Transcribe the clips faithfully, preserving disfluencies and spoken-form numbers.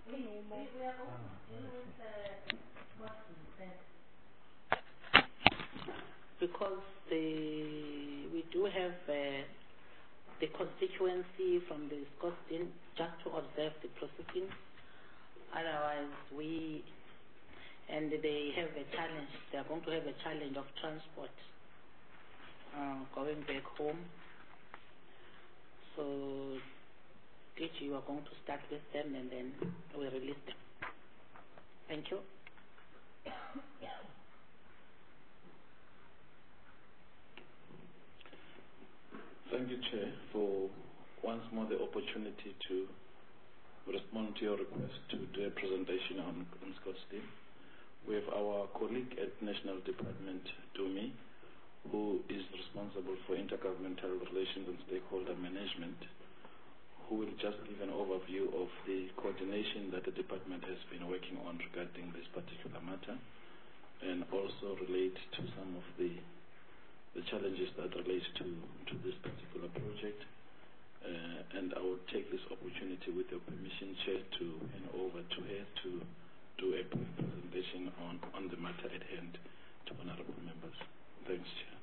Because the, we do have uh, the constituency from the Scotland just to observe the processing. Otherwise, we, and they have a challenge, they are going to have a challenge of transport uh, going back home. So, D G, you are going to start with them and then we'll release them. Thank you. Thank you, Chair, for once more the opportunity to respond to your request to do a presentation on, on Scottsdale. We have our colleague at National Department, Dumi, who is responsible for intergovernmental relations and stakeholder management, who will just give an overview of the coordination that the department has been working on regarding this particular matter, and also relate to some of the the challenges that relate to, to this particular project. Uh, and I will take this opportunity with your permission, Chair, to hand over to her to do a brief presentation on, on the matter at hand to honorable members. Thanks, Chair.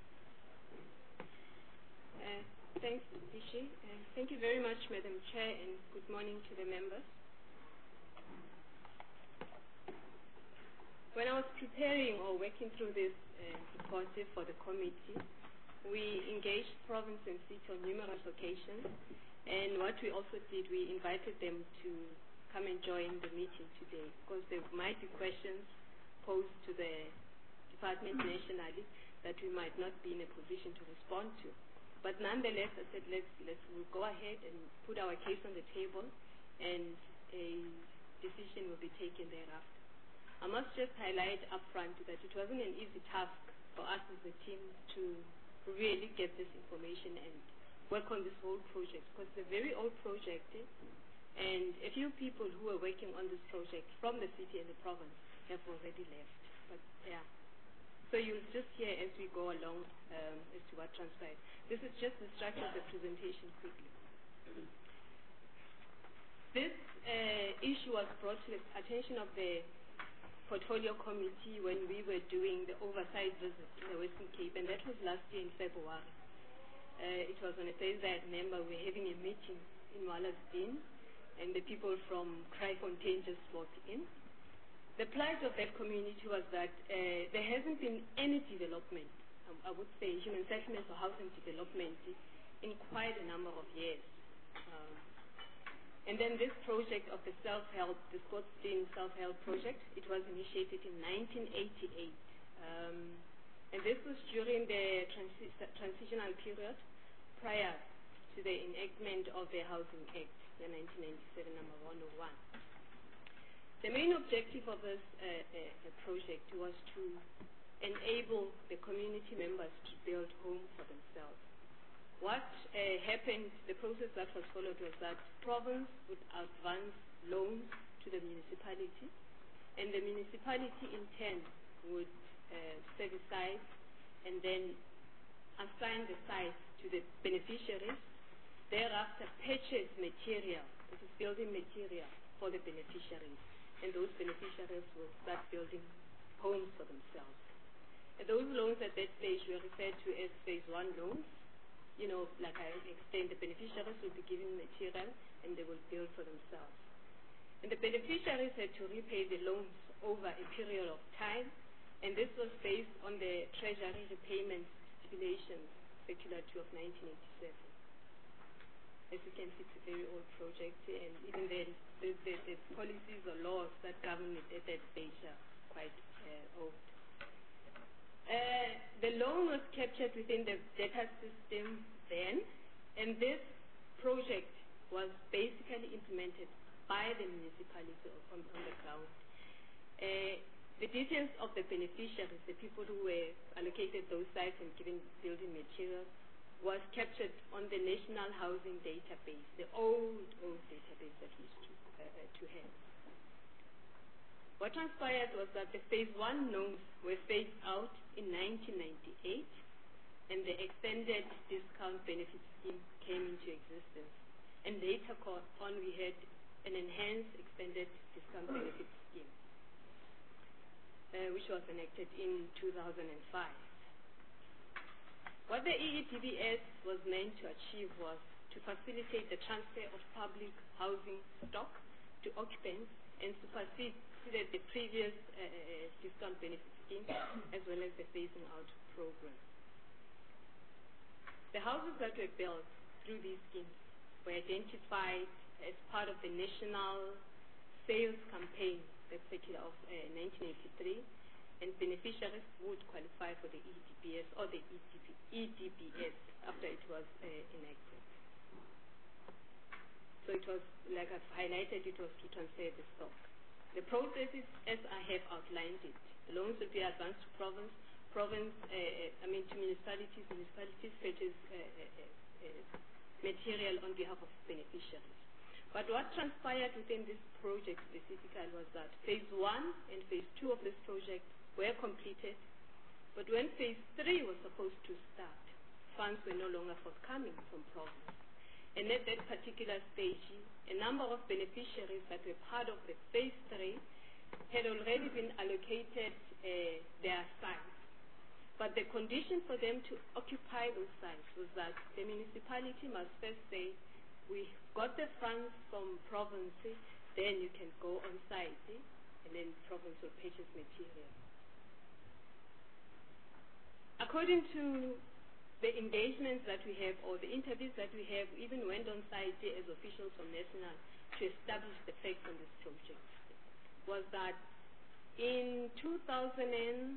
Uh, thanks, Dishi. Uh, thank you very much, Madam Chair, and good morning to the members. When I was preparing or working through this uh, report for the committee, we engaged province and city on numerous occasions, and what we also did, we invited them to come and join the meeting today, because there might be questions posed to the department nationally that we might not be in a position to respond to. But nonetheless, I said, let's, let's we'll go ahead and put our case on the table, and a decision will be taken thereafter. I must just highlight up front that it wasn't an easy task for us as a team to really get this information and work on this whole project, because it's a very old project, eh? And a few people who are working on this project from the city and the province have already left. But yeah, so you'll just hear as we go along um, as to what transpired. This is just the structure of the presentation quickly. This uh, issue was brought to the attention of the Portfolio Committee when we were doing the oversight visit in the Western Cape, and that was last year in February. Uh, it was on a Thursday. I remember we were having a meeting in Wallasdene, and the people from Kraaifontein just walked in. The plight of that community was that uh, there hasn't been any development, um, I would say human settlements or housing development, in quite a number of years. Um, And then this project of the self-help, the Scottsdale self-help project, it was initiated in nineteen eighty-eight. Um, and this was during the transi transitional period prior to the enactment of the Housing Act, the nineteen ninety-seven number one oh one. The main objective of this uh, uh, project was to enable the community members to build homes for themselves. What uh, happened, the process that was followed was that province would advance loans to the municipality, and the municipality in turn would uh, set aside and then assign the sites to the beneficiaries, thereafter purchase material, this is building material for the beneficiaries, and those beneficiaries will start building homes for themselves. And those loans at that stage were referred to as phase one loans. You know, like I explained, the beneficiaries will be given material and they will build for themselves. And the beneficiaries had to repay the loans over a period of time, and this was based on the Treasury Repayment Stipulations Circular two of nineteen eighty-seven. As you can see, it's a very old project, and even then, the, the, the policies or laws that govern it at that stage are quite uh, old. Uh, the loan was captured within the data system then, and this project was basically implemented by the municipality on, on the ground. Uh, the details of the beneficiaries, the people who were allocated those sites and given building materials, was captured on the National Housing Database, the old, old database that we used to, uh, uh, to have. What transpired was that the phase one loans were phased out in nineteen ninety-eight, and the extended discount benefit scheme came into existence. And later on, we had an enhanced extended discount benefit scheme, uh, which was enacted in two thousand five. What the E E D B S was meant to achieve was to facilitate the transfer of public housing stock to occupants and supersede the previous uh, discount benefit scheme as well as the phasing out program. The houses that were built through these schemes were identified as part of the national sales campaign, the circular of uh, nineteen eighty-three, and beneficiaries would qualify for the E D B S or the E D B S after it was uh, enacted. So it was, like I've highlighted, it was to transfer the stock. The process is as I have outlined it. The loans will be advanced to province, province, uh, I mean to municipalities, municipalities purchase uh, uh, uh, material on behalf of beneficiaries. But what transpired within this project specifically was that phase one and phase two of this project were completed, but when phase three was supposed to start, funds were no longer forthcoming from province. And at that particular stage, a number of beneficiaries that were part of the phase three had already been allocated uh, their sites. But the condition for them to occupy those sites was that the municipality must first say, we got the funds from province, then you can go on site, and then province will purchase material. According to the engagements that we have, or the interviews that we have, we even went on site as officials from National to establish the facts on this project, was that in two thousand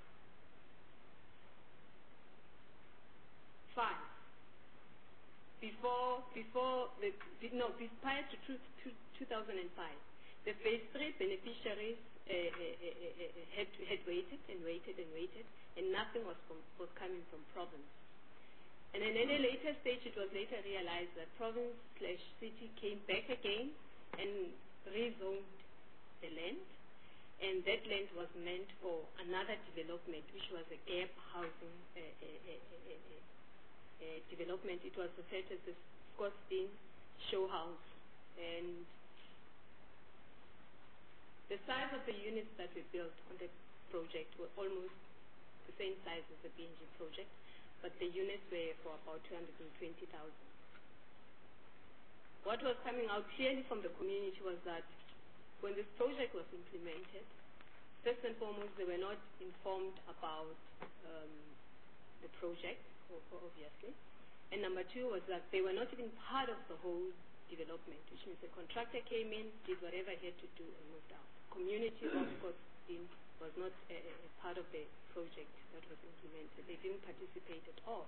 five, before, before the, no, prior to two thousand five, the phase three beneficiaries uh, uh, uh, had, had waited and waited and waited, and nothing was, from, was coming from province. And then at a later stage, it was later realized that province slash city came back again and rezoned the land. And that land was meant for another development, which was a gap housing uh, uh, uh, uh, uh, uh, development. It was referred to as the Scottsdene Show House. And the size of the units that we built on the project were almost the same size as the B N G project, but the units were for about two hundred twenty thousand. What was coming out clearly from the community was that when this project was implemented, first and foremost, they were not informed about um, the project, obviously, and number two was that they were not even part of the whole development, which means the contractor came in, did whatever he had to do, and moved out. Community of Scottsdene was not a, a part of the project that was implemented. They didn't participate at all.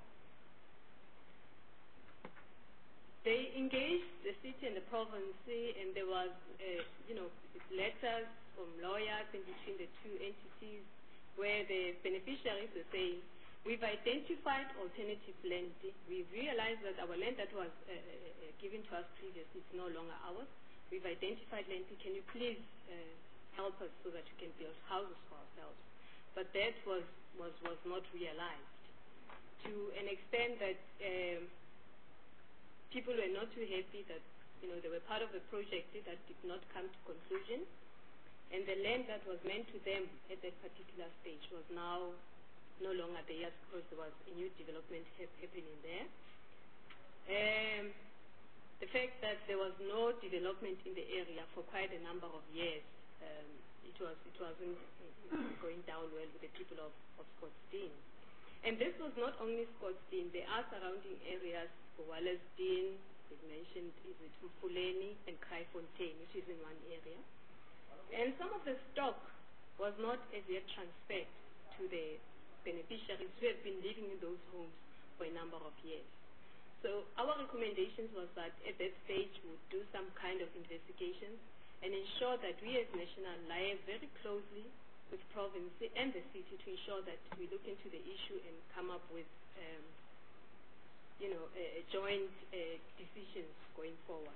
They engaged the city and the province, and there was, uh, you know, letters from lawyers in between the two entities where the beneficiaries were saying, we've identified alternative land. We realized that our land that was uh, uh, given to us previously is no longer ours. We've identified land. Can you please uh, help us so that we can build houses for ourselves? But that was, was, was not realized to an extent that um, people were not too happy that, you know, they were part of a project that did not come to conclusion. And the land that was meant to them at that particular stage was now no longer theirs because there was a new development ha- happening there. Um, the fact that there was no development in the area for quite a number of years, um, it, was, it wasn't going down well with the people of, of Scottsdene. And this was not only Scottsdene, there are surrounding areas, Wallersdene, we've mentioned, is it Mfuleni and Kraaifontein, which is in one area. And some of the stock was not as yet transferred to the beneficiaries who have been living in those homes for a number of years. So our recommendations was that at that stage we would do some kind of investigation and ensure that we as National liaise very closely with province and the city to ensure that we look into the issue and come up with um, you know, a, a joint uh, decisions going forward.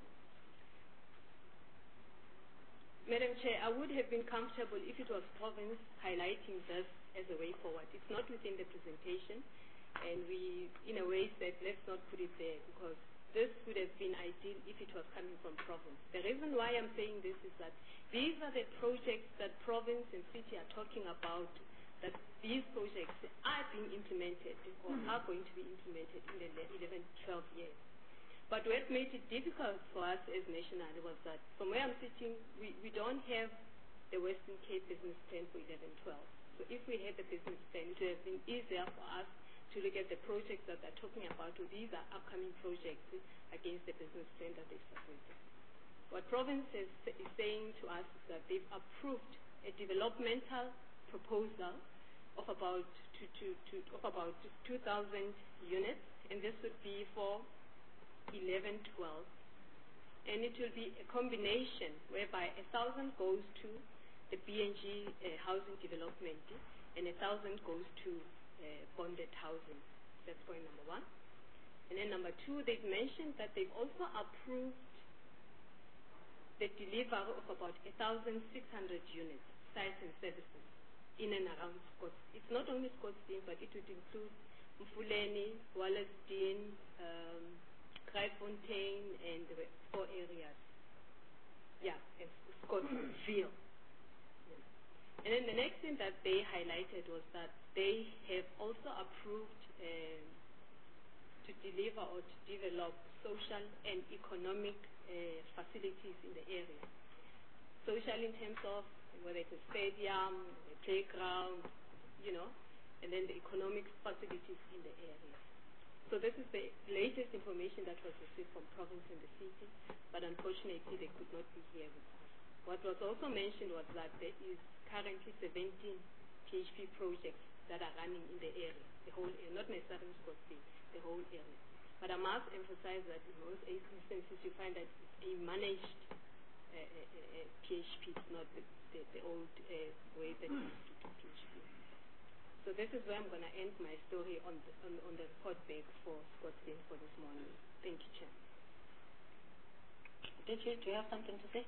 Madam Chair, I would have been comfortable if it was province highlighting this as a way forward. It's not within the presentation, and we, in a way, said let's not put it there because this would have been ideal if it was coming from province. The reason why I'm saying this is that these are the projects that province and city are talking about, that these projects are being implemented or are going to be implemented in the eleven, twelve years. But what made it difficult for us as national was that from where I'm sitting, we, we don't have the Western Cape Business Plan for eleven, twelve. So if we had the business plan, it would have been easier for us to look at the projects that they're talking about, or these are upcoming projects against the business plan that they've submitted. What province is, is saying to us is that they've approved a developmental proposal of about to, to, to, of about two thousand units, and this would be for eleven, twelve, and it will be a combination whereby a thousand goes to the B N G uh, housing development, and a thousand goes to uh, bonded housing. That's point number one. And then number two, they've mentioned that they've also approved the delivery of about one thousand six hundred units, sites and services, in and around Scottsdale. It's not only Scottsdale, but it would include Mfuleni, Wallasdean, um, Kraaifontein, and the four areas. Yeah, and Scottsville. Yeah. And then the next thing that they highlighted was that they have also approved uh, to deliver or to develop social and economic uh, facilities in the area. Social in terms of whether it's a stadium, a playground, you know, and then the economic facilities in the area. So this is the latest information that was received from province and the city, but unfortunately they could not be here with us. What was also mentioned was that there is currently seventeen P H P projects that are running in the area, the whole area, not necessarily Scottsdale, the whole area. But I must emphasize that in most instances you find that it's a managed uh, uh, uh, P H P, it's not the, the, the old uh, way that we used to do P H P. So this is where I'm going to end my story on the, on, on the report back for Scottsdale for this morning. Thank you, Chair. Did you, do you have something to say?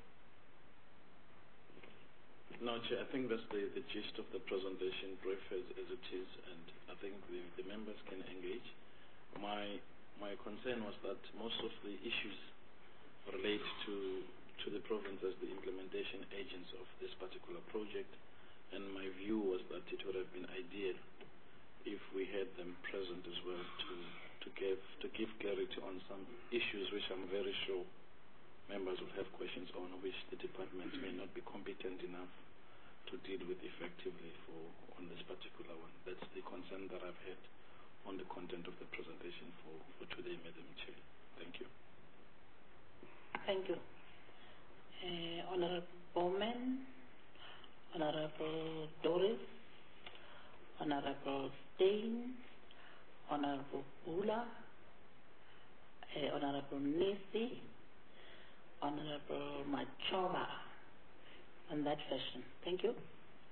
No, Chair, I think that's the, the gist of the presentation, brief as, as it is, and I think the, the members can engage. My my concern was that most of the issues relate to, to the province as the implementation agents of this particular project, and my view was that it would have been ideal if we had them present as well to, to, give, to give clarity on some issues which I'm very sure members will have questions on, which the department may not be competent enough to deal with effectively for on this particular one. That's the concern that I've had on the content of the presentation for, for today, Madam Chair. Thank you. Thank you. Uh, Honorable Bowman, Honorable Doris, Honorable Stein, Honorable Bula, uh, Honorable Nisi, Honorable Machova, in that fashion. Thank you.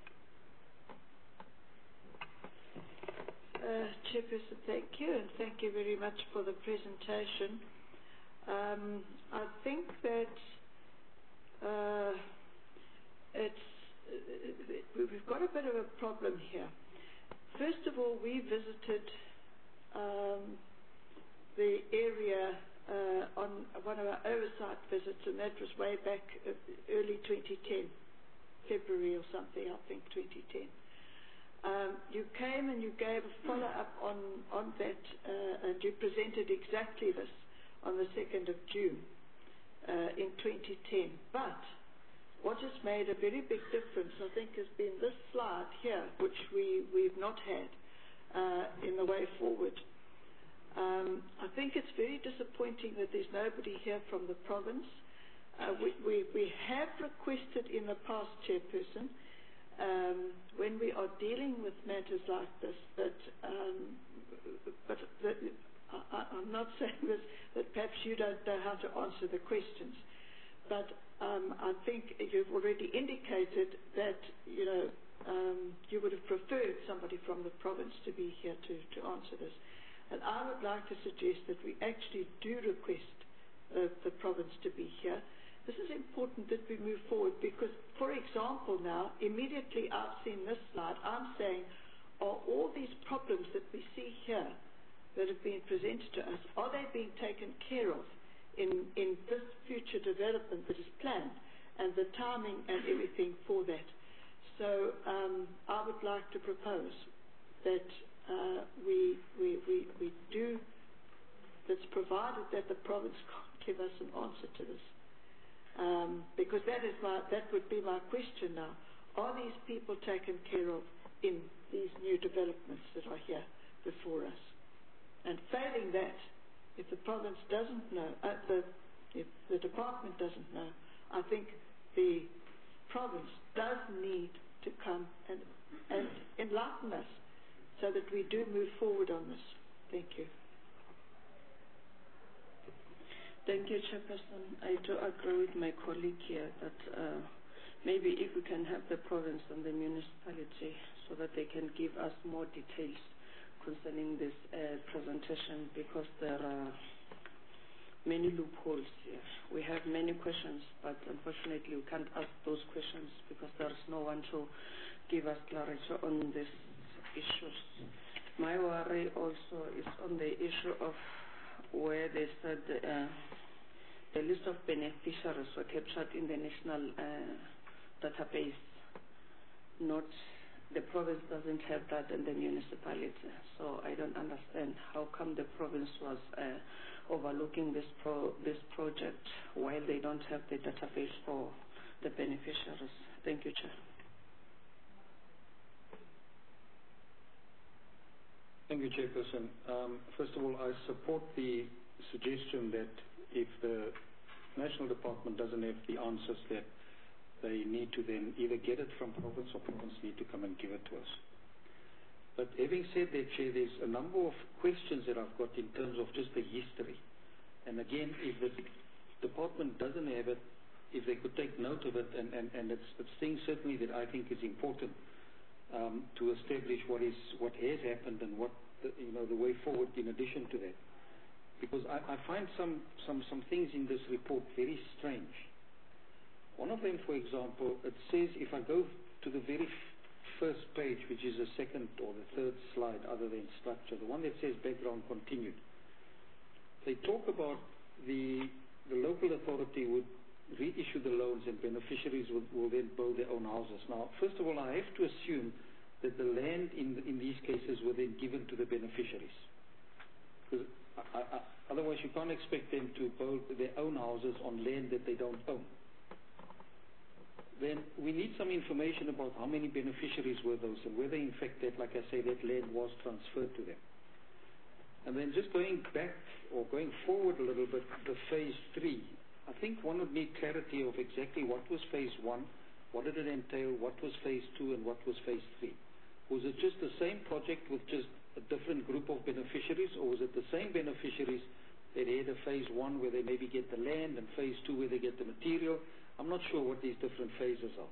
Uh, Chairperson, thank you, and thank you very much for the presentation. Um, I think that uh, it's uh, we've got a bit of a problem here. First of all, we visited um, the area uh, on one of our oversight visits, and that was way back uh, early twenty ten, February or something, I think twenty ten. Um, you came and you gave a follow-up on, on that, uh, and you presented exactly this on the second of June uh, in twenty ten. But what has made a very big difference, I think, has been this slide here, which we, we've not had uh, in the way forward. Um, I think it's very disappointing that there's nobody here from the province. Uh, we, we, we have requested in the past, Chairperson, Um, when we are dealing with matters like this, that, um, but that, I, I'm not saying this, that perhaps you don't know how to answer the questions, but um, I think you've already indicated that, you know, um, you would have preferred somebody from the province to be here to, to answer this. And I would like to suggest that we actually do request the, the province to be here. This is important that we move forward because, for example, now, immediately I've seen this slide, I'm saying, are all these problems that we see here that have been presented to us, are they being taken care of in, in this future development that is planned, and the timing and everything for that? So um, I would like to propose that uh, we, we, we, we do, that's provided that the province can't give us an answer to this. Um, because that is my, that would be my question now. Are these people taken care of in these new developments that are here before us? And failing that, if the province doesn't know, uh, the, if the department doesn't know, I think the province does need to come and, and enlighten us so that we do move forward on this. Thank you. Thank you, Chairperson. I do agree with my colleague here that uh, maybe if we can have the province and the municipality so that they can give us more details concerning this uh, presentation, because there are many loopholes here. We have many questions, but unfortunately we can't ask those questions because there is no one to give us clarity on these issues. My worry also is on the issue of where they said uh, the list of beneficiaries were captured in the national uh, database. Not the province doesn't have that, and the municipality. So I don't understand how come the province was uh, overlooking this pro this project while they don't have the database for the beneficiaries. Thank you, Chair. Thank you, Chairperson. Um, first of all, I support the suggestion that if the National Department doesn't have the answers, that they need to then either get it from province or province need to come and give it to us. But having said that, Chair, there's a number of questions that I've got in terms of just the history. And again, if the department doesn't have it, if they could take note of it, and, and, and it's, it's things certainly that I think is important um, to establish what is what has happened and what the, you know the way forward in addition to that. Because I, I find some, some, some things in this report very strange. One of them, for example, it says, if I go to the very first page, which is the second or the third slide other than structure, the one that says background continued, they talk about the, the local authority would reissue the loans and beneficiaries will, will then build their own houses. Now, first of all, I have to assume that the land in, in these cases were then given to the beneficiaries. Because I, I, otherwise you can't expect them to build their own houses on land that they don't own. Then we need some information about how many beneficiaries were those and whether in fact that, like I say, that land was transferred to them. And then just going back or going forward a little bit, the phase three, I think one would need clarity of exactly what was phase one, what did it entail, what was phase two, and what was phase three. Was it just the same project with just a different group of beneficiaries, or was it the same beneficiaries that had a phase one where they maybe get the land and phase two where they get the material? I'm not sure what these different phases are.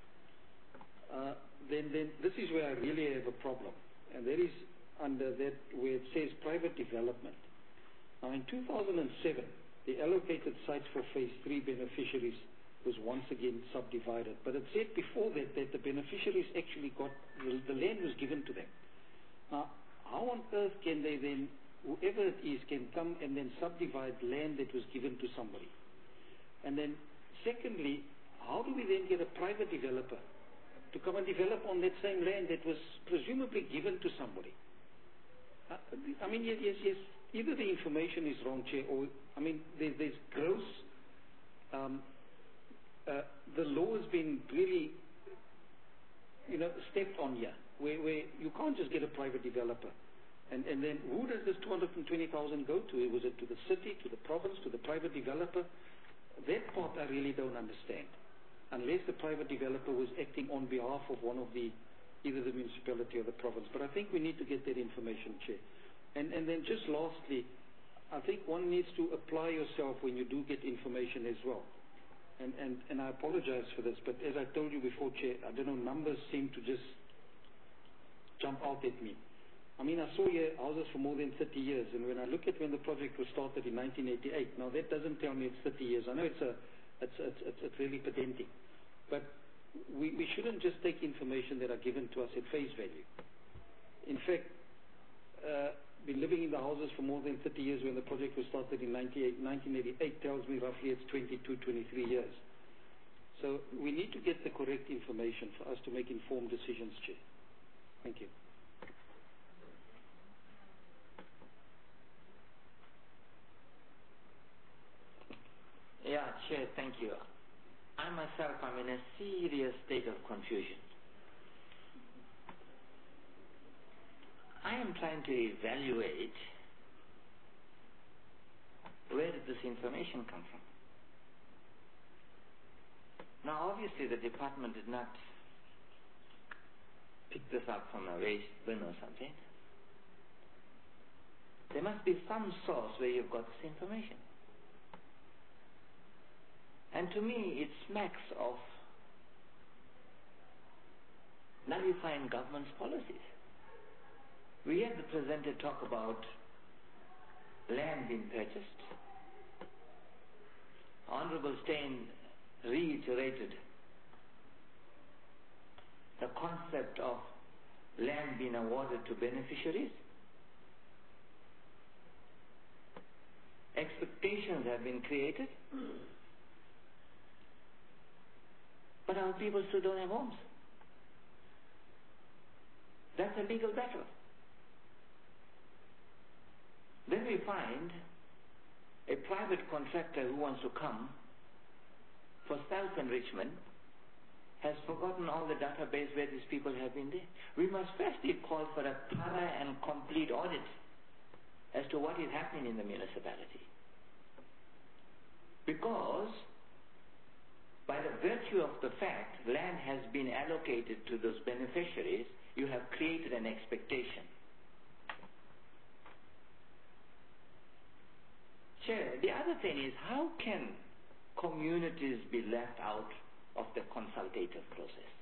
Uh, then, then this is where I really have a problem, and that is under that where it says private development. Now in two thousand seven, the allocated sites for phase three beneficiaries was once again subdivided, but it said before that that the beneficiaries actually got, the, the land was given to them. Now, how on earth can they then, whoever it is, can come and then subdivide land that was given to somebody? And then, secondly, how do we then get a private developer to come and develop on that same land that was presumably given to somebody? Uh, I mean, yes, yes, yes, either the information is wrong, Chair, or, I mean, there, there's gross, um, uh, the law has been really, you know, stepped on here. Where, where you can't just get a private developer. And, and then who does this two hundred twenty thousand go to? Was it to the city, to the province, to the private developer? That part I really don't understand. Unless the private developer was acting on behalf of one of the, either the municipality or the province. But I think we need to get that information, Chair. And, and then just lastly, I think one needs to apply yourself when you do get information as well. And, and, and I apologize for this, but as I told you before, Chair, I don't know, numbers seem to just jump out at me. I mean, I saw here houses for more than thirty years, and when I look at when the project was started in nineteen eighty-eight, now that doesn't tell me it's thirty years. I know it's a, it's, it's, it's, it's really pedantic, but we, we shouldn't just take information that are given to us at face value. In fact, uh, been living in the houses for more than thirty years when the project was started in nineteen eighty-eight tells me roughly it's twenty-two, twenty-three years. So we need to get the correct information for us to make informed decisions, Chair. Thank you. Yeah, Chair, thank you. I myself am in a serious state of confusion. I am trying to evaluate where did this information come from. Now, obviously, the department did not pick this up from a waste bin or something. There must be some source where you've got this information. And to me, it smacks of nullifying government's policies. We had the presenter talk about land being purchased. Honorable Steyn reiterated the concept of land being awarded to beneficiaries. Expectations have been created, but our people still don't have homes. That's a legal battle. Then we find a private contractor who wants to come for self-enrichment has forgotten all the database where these people have been there. We must firstly call for a thorough and complete audit as to what is happening in the municipality. Because by the virtue of the fact land has been allocated to those beneficiaries, you have created an expectation. Chair, the other thing is, how can communities be left out of the consultative process?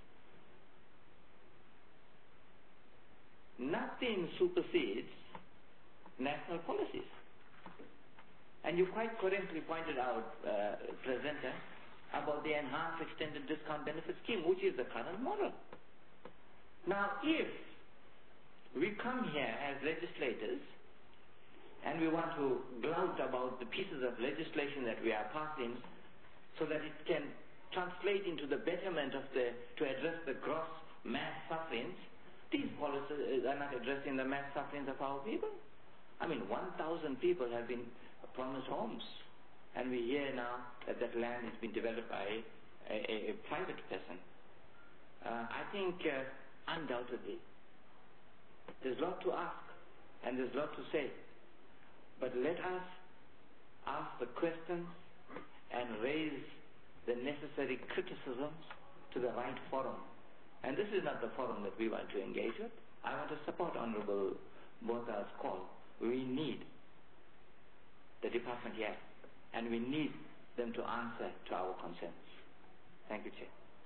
Nothing supersedes national policies. And you quite correctly pointed out, uh, presenter, about the enhanced extended discount benefit scheme, which is the current model. Now, if we come here as legislators and we want to gloat about the pieces of legislation that we are passing so that it can translate into the betterment of the, to address the gross mass sufferings, these policies are not addressing the mass sufferings of our people. I mean, one thousand people have been promised homes, and we hear now that that land has been developed by a, a, a private person. Uh, I think uh, undoubtedly there's a lot to ask and there's a lot to say. But let us ask the questions and raise the necessary criticisms to the right forum. And this is not the forum that we want to engage with. I want to support Honorable Botha's call. We need the department here, and we need them to answer to our concerns. Thank you, Chair.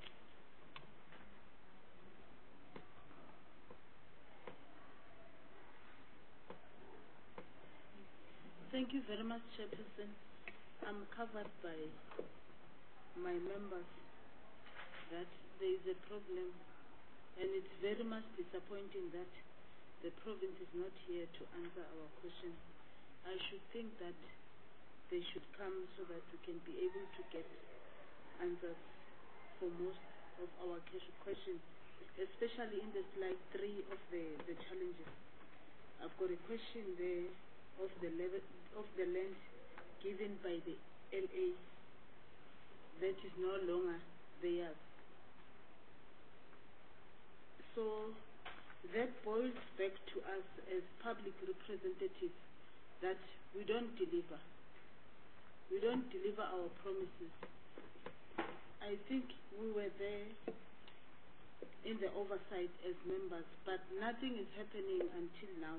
Thank you very much, Chairperson. I'm covered by my members that there is a problem, and it's very much disappointing that the province is not here to answer our questions. I should think that they should come so that we can be able to get answers for most of our questions, especially in the slide three of the, the challenges. I've got a question there of the level of the land given by the L A that is no longer theirs. So that boils back to us as public representatives that we don't deliver. We don't deliver our promises. I think we were there in the oversight as members, but nothing is happening until now.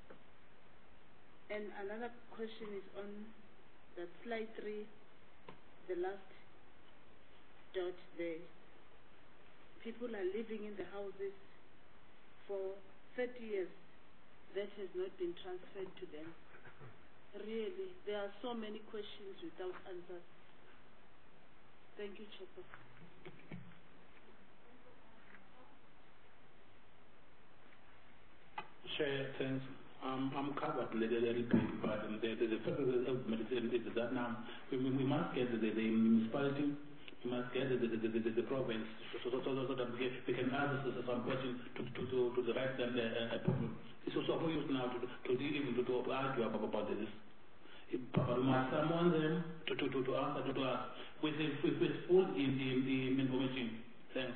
And another question is on that slide three, the last dot there. People are living in the houses for thirty years. That has not been transferred to them. Really, there are so many questions without answers. Thank you, Chairperson. Chair, thanks. um, I'm covered a little, little bit, but um, the, the, the first medicine is that now we, we we must get the, the municipality, we must get the, the, the, the, the province, so, so, so, so that we, we can answer some questions to, to, to, to the right and uh, problem. It's also no use now to, to, to even to, to argue about, about this. But we must summon them to, to, to, to answer to, to us with, the, with, with full in, in, in information. Thanks.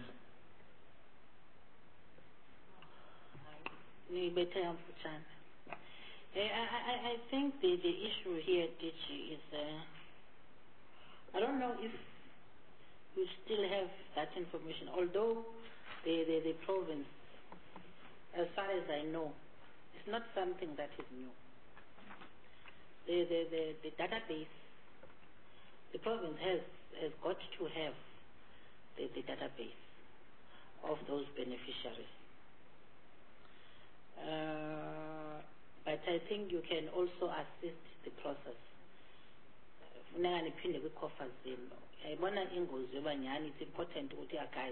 We better understand. I, I, I think the, the issue here, D G, is uh, I don't know if we still have that information, although the, the, the province, as far as I know, it's not something that is new. The, the, the, the database, the province has, has got to have the, the database of those beneficiaries. Uh, but I think you can also assist the process. It's important to guys.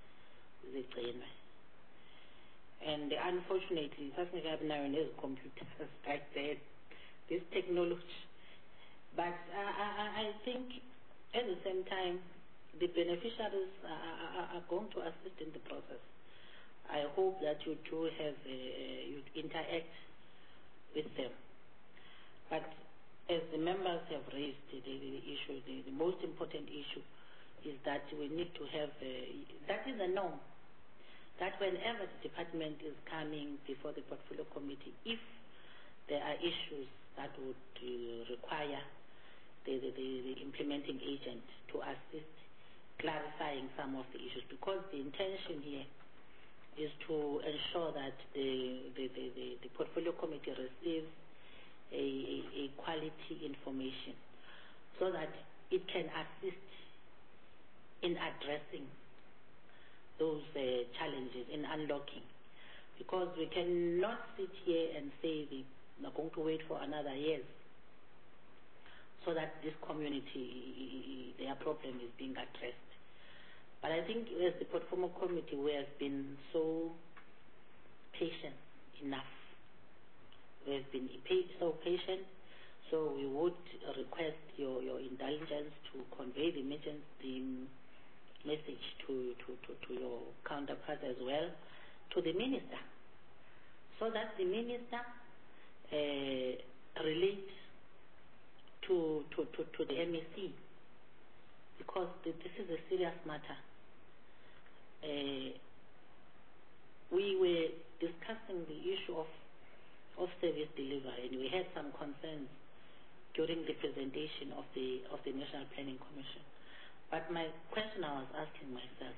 And unfortunately, nowadays computers like that, this technology. But I, I, I think at the same time, the beneficiaries are, are going to assist in the process. I hope that you do have, uh, you interact with them. But as the members have raised the, the, the issue, the, the most important issue is that we need to have, uh, that is a norm, that whenever the department is coming before the portfolio committee, if there are issues that would uh, require the, the, the, the implementing agent to assist clarifying some of the issues, because the intention here is to ensure that the, the, the, the, the portfolio committee receives a, a, a quality information so that it can assist in addressing those uh, challenges, in unlocking. Because we cannot sit here and say we're going to wait for another years so that this community, their problem is being addressed. But I think as the portfolio committee, we have been so patient enough. We have been so patient, so we would request your, your indulgence to convey the message, the message to, to, to, to your counterpart as well, to the minister, so that the minister uh, relates to, to, to, to the M E C, because the, this is a serious matter. Uh, we were discussing the issue of, of service delivery, and we had some concerns during the presentation of the of the National Planning Commission. But my question I was asking myself,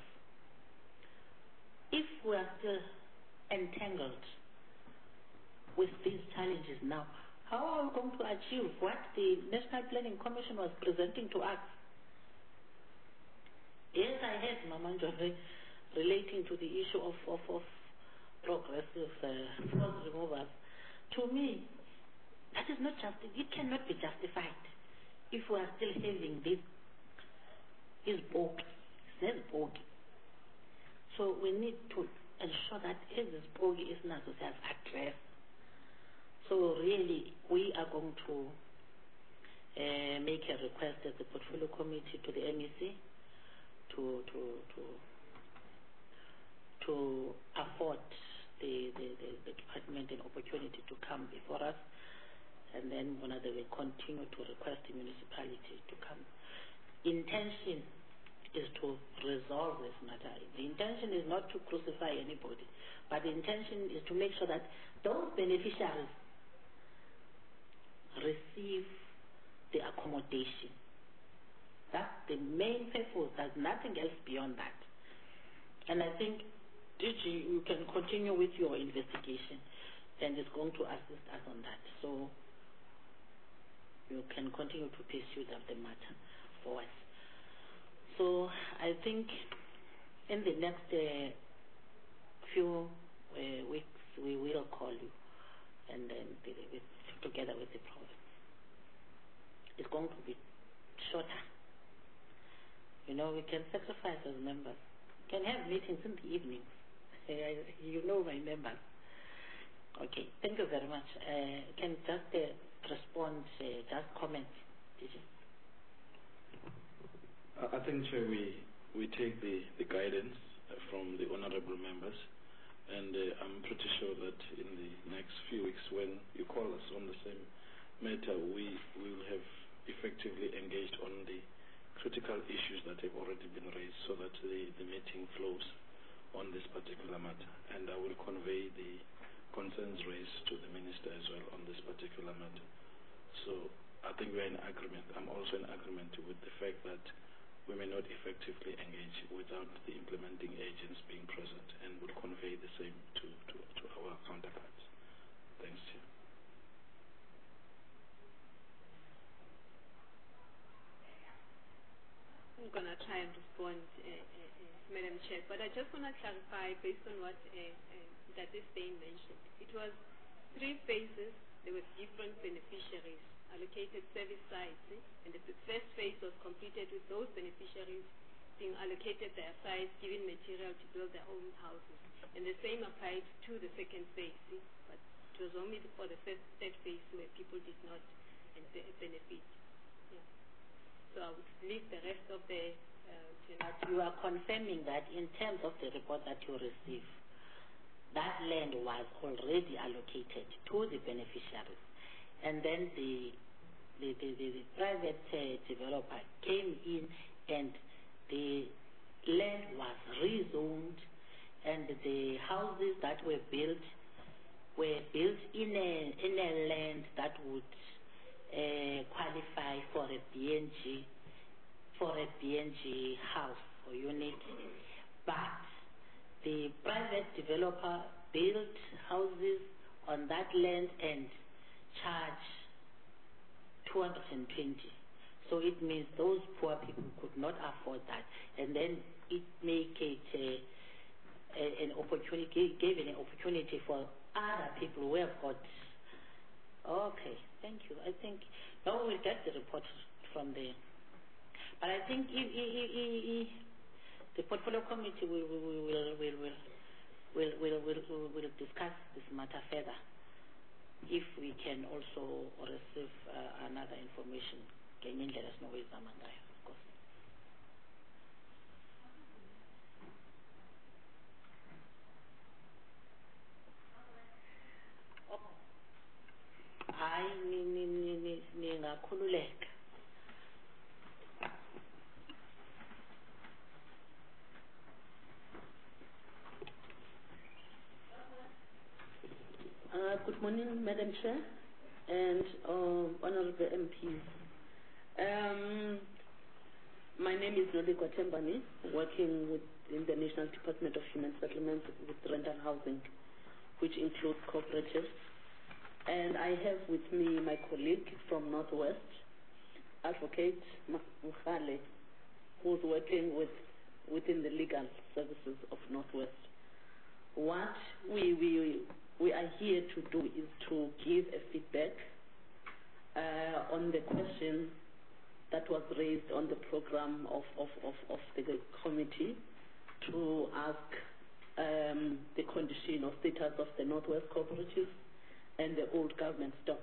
if we are still entangled with these challenges now, how are we going to achieve what the National Planning Commission was presenting to us? Yes, I heard Mamanjo relating to the issue of, of, of progressive uh, force removals. To me, that is not just, it cannot be justified if we are still having this, this bogey, this bogey. So we need to ensure that as this bogey is not addressed. So really, we are going to uh, make a request as the portfolio committee to the M E C to to to to afford the, the, the, the department an opportunity to come before us, and then one other will continue to request the municipality to come. Intention is to resolve this matter. The intention is not to crucify anybody, but the intention is to make sure that those beneficiaries receive the accommodation. That's the main purpose. There's nothing else beyond that. And I think D G, you can continue with your investigation, and it's going to assist us on that. So you can continue to pursue the, the matter for us. So I think in the next uh, few uh, weeks we will call you, and then the, with, together with the province. It's going to be shorter. You know, we can sacrifice as members. We can have meetings in the evenings. You know my members. Okay, thank you very much. Uh, can just uh, respond, uh, just comment, D J? I think, Chair, we, we take the, the guidance from the honorable members, and uh, I'm pretty sure that in the next few weeks when you call us on the same matter, we will have effectively engaged on the critical issues that have already been raised so that the, the meeting flows on this particular matter. And I will convey the concerns raised to the Minister as well on this particular matter. So I think we are in agreement. I'm also in agreement with the fact that we may not effectively engage without the implementing agents being present, and will convey the same to, to, to our counterparts. Thanks, Chair. I'm going to try and respond, uh, uh, uh, Madam Chair, but I just want to clarify based on what uh, uh, that is being mentioned. It was three phases. There were different beneficiaries allocated service sites, eh? and the first phase was completed with those beneficiaries being allocated their sites, given material to build their own houses. And the same applied to the second phase, eh? but it was only for the first, third phase where people did not benefit. Yeah. So I would leave the rest of the uh, But you are confirming that in terms of the report that you received, that land was already allocated to the beneficiaries, and then the the, the, the, the private uh, developer came in and the land was rezoned, and the houses that were built were built in a in a land that would uh, qualify for a B N G for a B N G house or unit, but the private developer built houses on that land and charged two hundred twenty. So it means those poor people could not afford that, and then it make it a, a, an opportunity, gave an opportunity for other people who have got. Okay, thank you. I think now we'll get the report from there. But I think if, if, if, if the portfolio committee will will will will will will, will, will, will discuss this matter further. If we can also receive uh, another information, can you let us know where Zamandai, of course. Oh. I ni ni ni ni ni ngakhululeka. Uh, good morning, Madam Chair and uh, Honorable M Ps. Um, my name is Noli Kwatembani, working with, in the National Department of Human Settlements with rental housing, which includes cooperatives. And I have with me my colleague from Northwest, Advocate Mukhale, who's working with within the legal services of Northwest. What we, we, we are here to do is to give a feedback uh, on the question that was raised on the program of, of, of, of the committee to ask um, the condition or status of the Northwest cooperatives and the old government stock.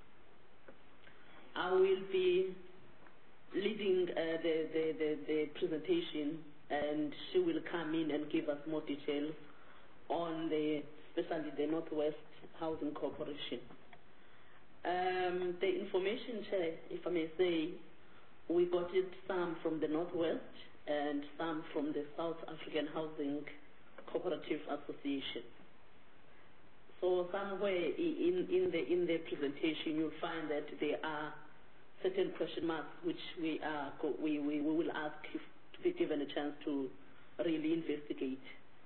I will be leading uh, the, the, the, the presentation, and she will come in and give us more details on the, especially the Northwest Housing Corporation. Um, the information, Chair, if I may say, we got it some from the Northwest and some from the South African Housing Cooperative Association. So somewhere in, in, the, in the presentation, you'll find that there are certain question marks which we, are, we, we, we will ask if to be given a chance to really investigate.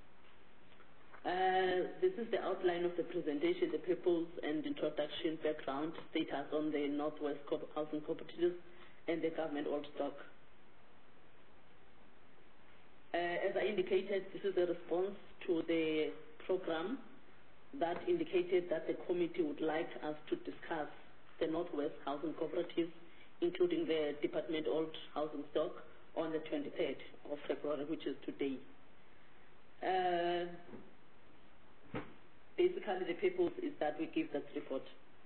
Uh, this is the outline of the presentation, the purpose and introduction, background, status on the Northwest Co Housing Cooperatives and the government old stock. Uh, as I indicated, this is a response to the program that indicated that the committee would like us to discuss the Northwest Housing Cooperatives, including the Department Old Housing Stock, on the twenty-third of February, which is today. Uh, basically the purpose is that we give that report.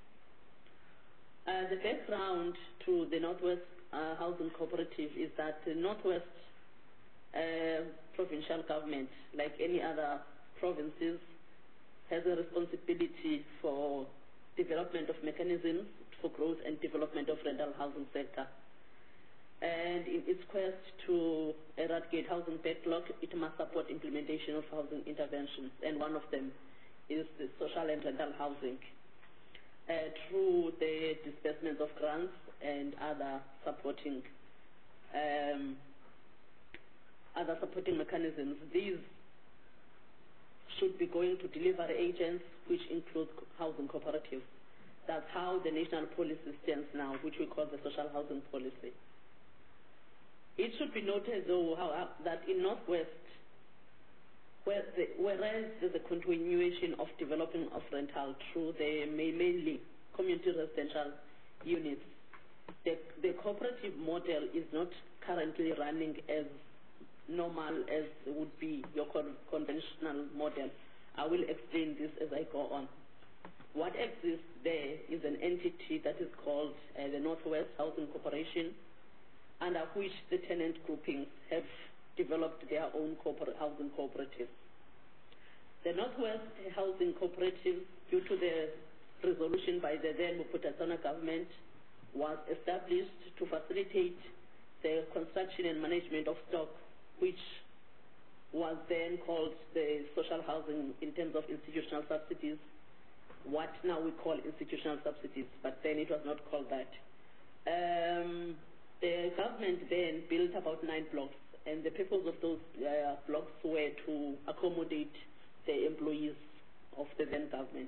Uh, the background to the Northwest uh, Housing Cooperative is that the Northwest uh, provincial government, like any other provinces, has a responsibility for development of mechanisms for growth and development of rental housing sector. And in its quest to eradicate housing backlog, it must support implementation of housing interventions, and one of them is the social and rental housing uh, through the disbursement of grants and other supporting um, other supporting mechanisms. These should be going to delivery agents, which include housing cooperatives. That's how the national policy stands now, which we call the social housing policy. It should be noted, though, how, that in Northwest, where the, whereas there's a continuation of developing of rental through the mainly community residential units, the, the cooperative model is not currently running as normal as would be your con conventional model. I will explain this as I go on. What exists there is an entity that is called uh, the Northwest Housing Corporation, under which the tenant groupings have developed their own corporate housing cooperatives. The Northwest Housing Cooperative, due to the resolution by the then Muputazana government, was established to facilitate the construction and management of stock, which was then called the social housing in terms of institutional subsidies, what now we call institutional subsidies, but then it was not called that. Um, the government then built about nine blocks, and the purpose of those uh, blocks were to accommodate the employees of the then government.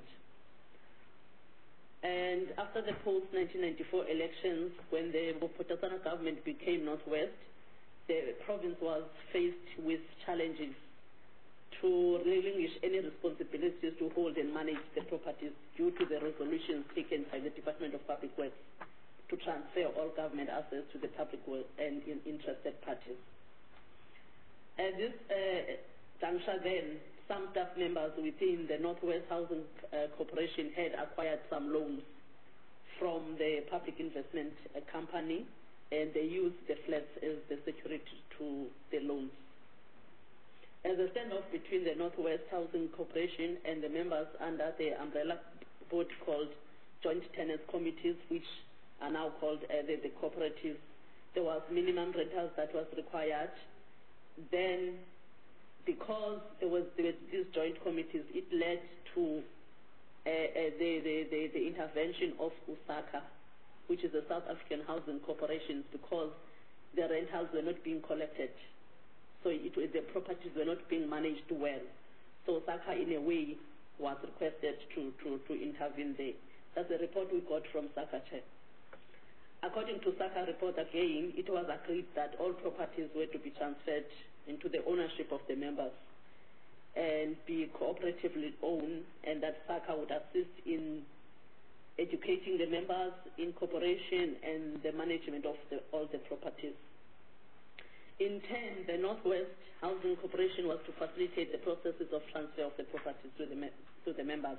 And after the post nineteen ninety-four elections, when the Muputazana government became Northwest, the province was faced with challenges to relinquish any responsibilities to hold and manage the properties due to the resolutions taken by the Department of Public Works to transfer all government assets to the public work and in interested parties. At this uh, juncture then, some staff members within the Northwest Housing uh, Corporation had acquired some loans from the public investment uh, company, and they used the flats as the security to the loans. As a standoff between the Northwest Housing Corporation and the members under the umbrella board called Joint Tenants Committees, which are now called uh, the, the cooperatives, there was minimum rentals that was required. Then, because there was there were these joint committees, it led to uh, uh, the, the, the, the intervention of USACA, which is the South African Housing Corporation, because the rentals were not being collected. So it, the properties were not being managed well. So SACA, in a way, was requested to, to, to intervene there. That's the report we got from SACA Chair. According to SACA report again, it was agreed that all properties were to be transferred into the ownership of the members and be cooperatively owned, and that SACA would assist in educating the members, incorporation, and the management of the, all the properties. In turn, the Northwest Housing Corporation was to facilitate the processes of transfer of the properties to the, to the members.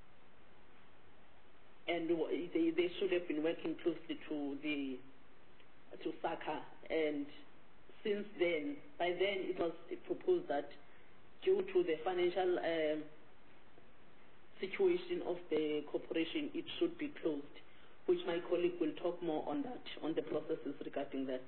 And they, they should have been working closely to the to SACA. And since then, by then it was proposed that due to the financial uh, situation of the corporation, it should be closed, which my colleague will talk more on that, on the processes regarding that.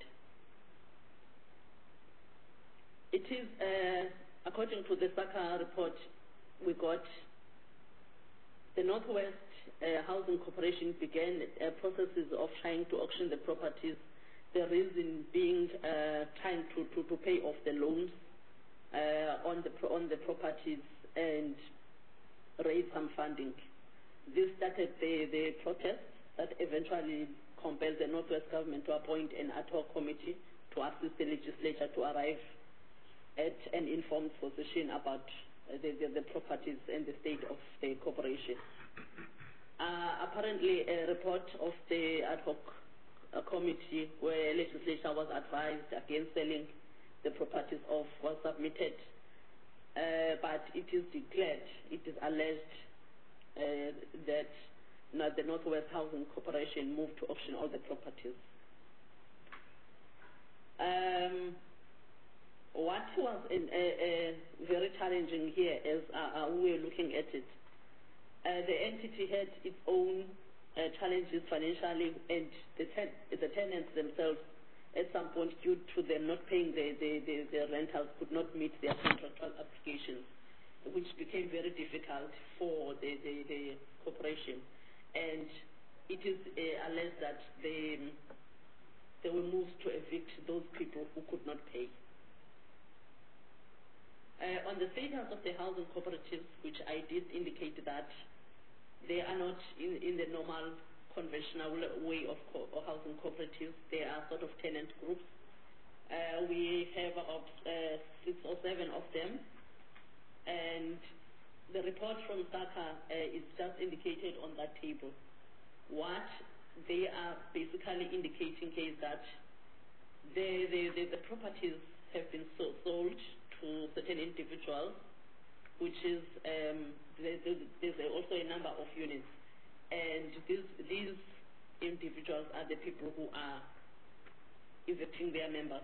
It is, uh, according to the SACA report, we got the Northwest uh, Housing Corporation began uh, processes of trying to auction the properties, the reason being uh, trying to, to, to pay off the loans uh, on, the pro on the properties and raise some funding. This started the, the protest that eventually compelled the Northwest government to appoint an ad hoc committee to assist the legislature to arrive at an informed position about uh, the, the, the properties and the state of the corporation. Uh, apparently, a report of the ad hoc uh, committee where legislature was advised against selling the properties off was submitted, uh, but it is declared, it is alleged uh, that now the Northwest Housing Corporation moved to auction all the properties. Um, what was in, uh, uh, very challenging here as uh, uh, we were looking at it, uh, the entity had its own uh, challenges financially, and the, ten the tenants themselves, at some point, due to them not paying the, the, the, the rentals, could not meet their contractual obligations, which became very difficult for the, the, the corporation. And it is uh, alleged that they, they were moved to evict those people who could not pay. Uh, on the status of the housing cooperatives, which I did indicate that they are not in, in the normal conventional way of, co of housing cooperatives, they are sort of tenant groups. Uh, we have about uh, six or seven of them, and the report from SACA uh, is just indicated on that table. What they are basically indicating is that the, the, the, the properties have been so sold to certain individuals, which is, um, there, there's also a number of units. And these, these individuals are the people who are evicting their members.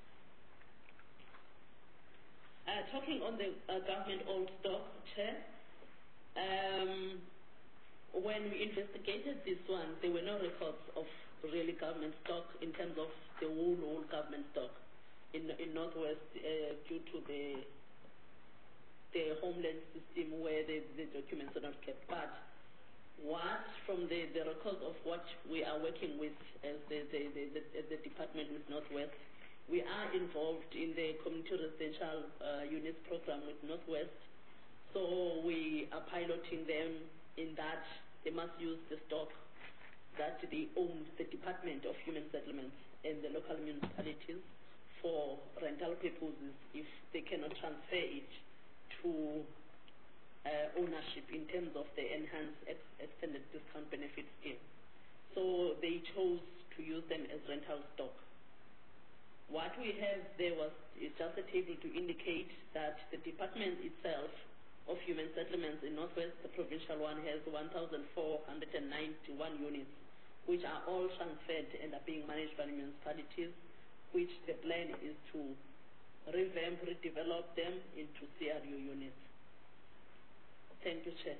Uh, talking on the uh, government-owned stock, Chair, um, when we investigated this one, there were no records of really government stock in terms of the whole, whole government stock in, in Northwest uh, due to the, the homeland system where the, the documents are not kept. But what, from the, the records of what we are working with as the, the, the, the, the department with Northwest, we are involved in the community residential uh, units program with Northwest. So we are piloting them in that they must use the stock that they own, the Department of Human Settlements and the local municipalities, for rental purposes if they cannot transfer it to uh, ownership in terms of the enhanced ex extended discount benefit scheme. So they chose to use them as rental stock. What we have there was is just a table to indicate that the department itself of human settlements in Northwest, the provincial one, has one thousand four hundred ninety-one units, which are all transferred and are being managed by the municipalities, which the plan is to revamp, redevelop them into C R U units. Thank you, Chair.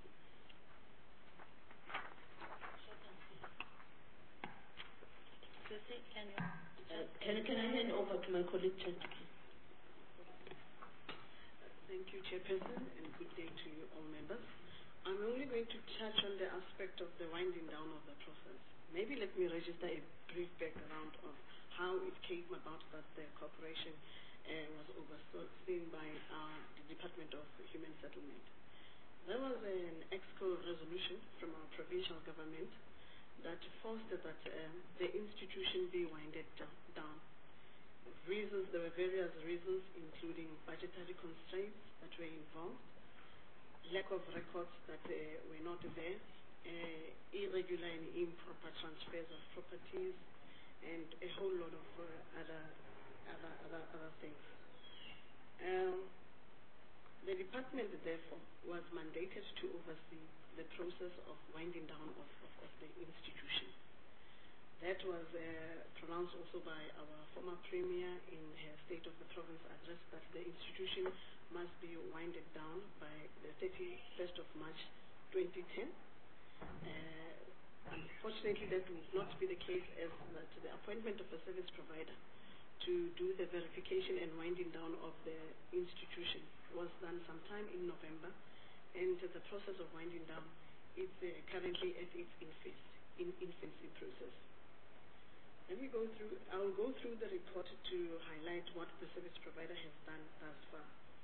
Lucy, can you? Uh, can, can I hand over to my colleague, Chair? Thank you, Chairperson, and good day to you all members. I'm only going to touch on the aspect of the winding down of the process. Maybe let me register a brief background of how it came about that the corporation uh, was overseen by uh, the Department of Human Settlement. There was an EXCO resolution from our provincial government that forced that uh, the institution be winded down. Reasons, there were various reasons, including budgetary constraints that were involved, lack of records that uh, were not there, uh, irregular and improper transfers of properties, and a whole lot of uh, other, other, other, other things. Um, the department, therefore, was mandated to oversee the process of winding down of, of, of the institution. That was uh, pronounced also by our former Premier in her State of the Province address, that the institution must be winded down by the thirty-first of March twenty ten. Uh, unfortunately, that would not be the case, as that the appointment of a service provider to do the verification and winding down of the institution was done sometime in November, and the process of winding down is uh, currently at its infancy, in infancy process. Let me go through, I'll go through the report to highlight what the service provider has done thus far.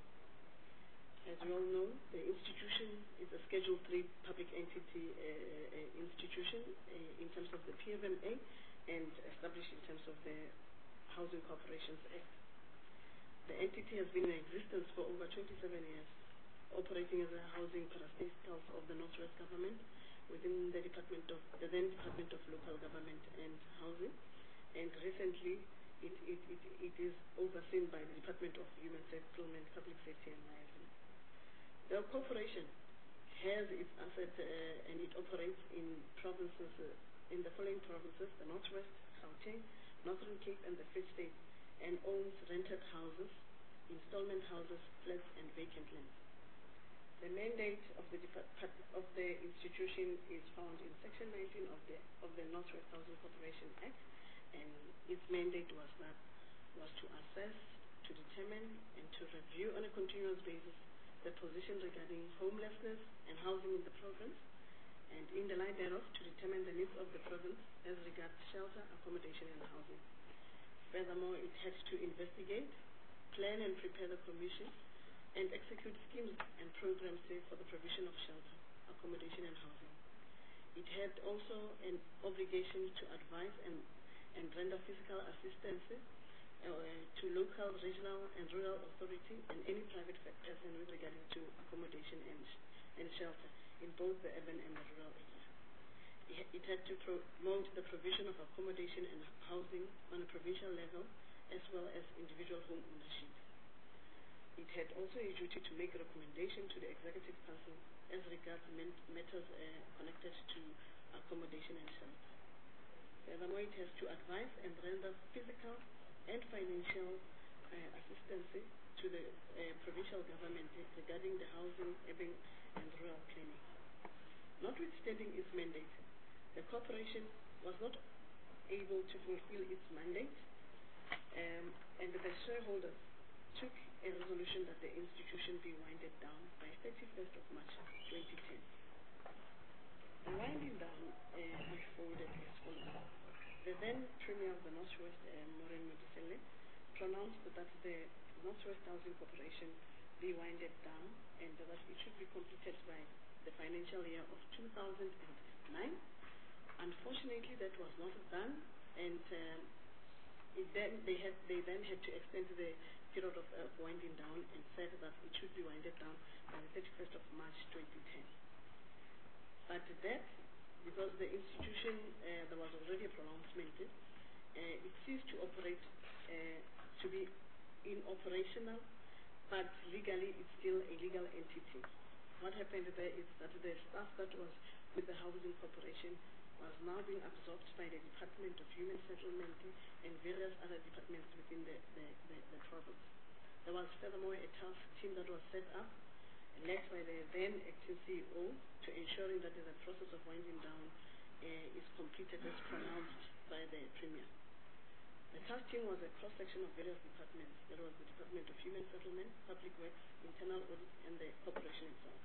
As we all know, the institution is a Schedule three public entity uh, uh, institution uh, in terms of the P M M A and established in terms of the Housing Corporations Act. The entity has been in existence for over twenty-seven years, operating as a housing parastatals of the Northwest Government within the Department of the then Department of Local Government and Housing, and recently it, it, it, it is overseen by the Department of Human Settlement, Public Safety and Liaison. The corporation has its asset uh, and it operates in provinces, uh, in the following provinces: the Northwest, Gauteng, Northern Cape, and the Free State, and owns rented houses, installment houses, flats, and vacant lands. The mandate of the of the institution is found in Section nineteen of the of the Northwest Housing Corporation Act, and its mandate was that was to assess, to determine, and to review on a continuous basis the position regarding homelessness and housing in the province, and in the light thereof to determine the needs of the province as regards shelter, accommodation, and housing. Furthermore, it had to investigate, plan, and prepare the commission and execute schemes and programs for the provision of shelter, accommodation, and housing. It had also an obligation to advise and, and render physical assistance uh, to local, regional, and rural authority and any private person with regard to accommodation and, and shelter in both the urban and the rural area. It, it had to promote the provision of accommodation and housing on a provincial level as well as individual home ownership. It had also a duty to make a recommendation to the Executive Council as regards matters uh, connected to accommodation and shelter. Furthermore, it has to advise and render physical and financial uh, assistance to the uh, provincial government regarding the housing, urban, and rural planning. Notwithstanding its mandate, the corporation was not able to fulfill its mandate, um, and the shareholders took a resolution that the institution be winded down by thirty-first of March twenty ten. The winding down uh, unfolded as follows. The then Premier of the Northwest, uh, Maureen Modiselle, pronounced that the Northwest Housing Corporation be winded down and that it should be completed by the financial year of two thousand nine. Unfortunately, that was not done, and um, it then they had they then had to extend the period of uh, winding down and said that it should be winded down by the thirty-first of March twenty ten. But that, because the institution, uh, there was already a pronouncement, uh, it ceased to operate, uh, to be inoperational, but legally it's still a legal entity. What happened there is that the staff that was with the Housing Corporation was now being absorbed by the Department of Human Settlement and various other departments within the, the, the, the province. There was furthermore a task team that was set up, led by the then acting C E O, to ensuring that the process of winding down uh, is completed as pronounced by the Premier. The task team was a cross-section of various departments. There was the Department of Human Settlement, Public Works, Internal Audit, and the corporation itself.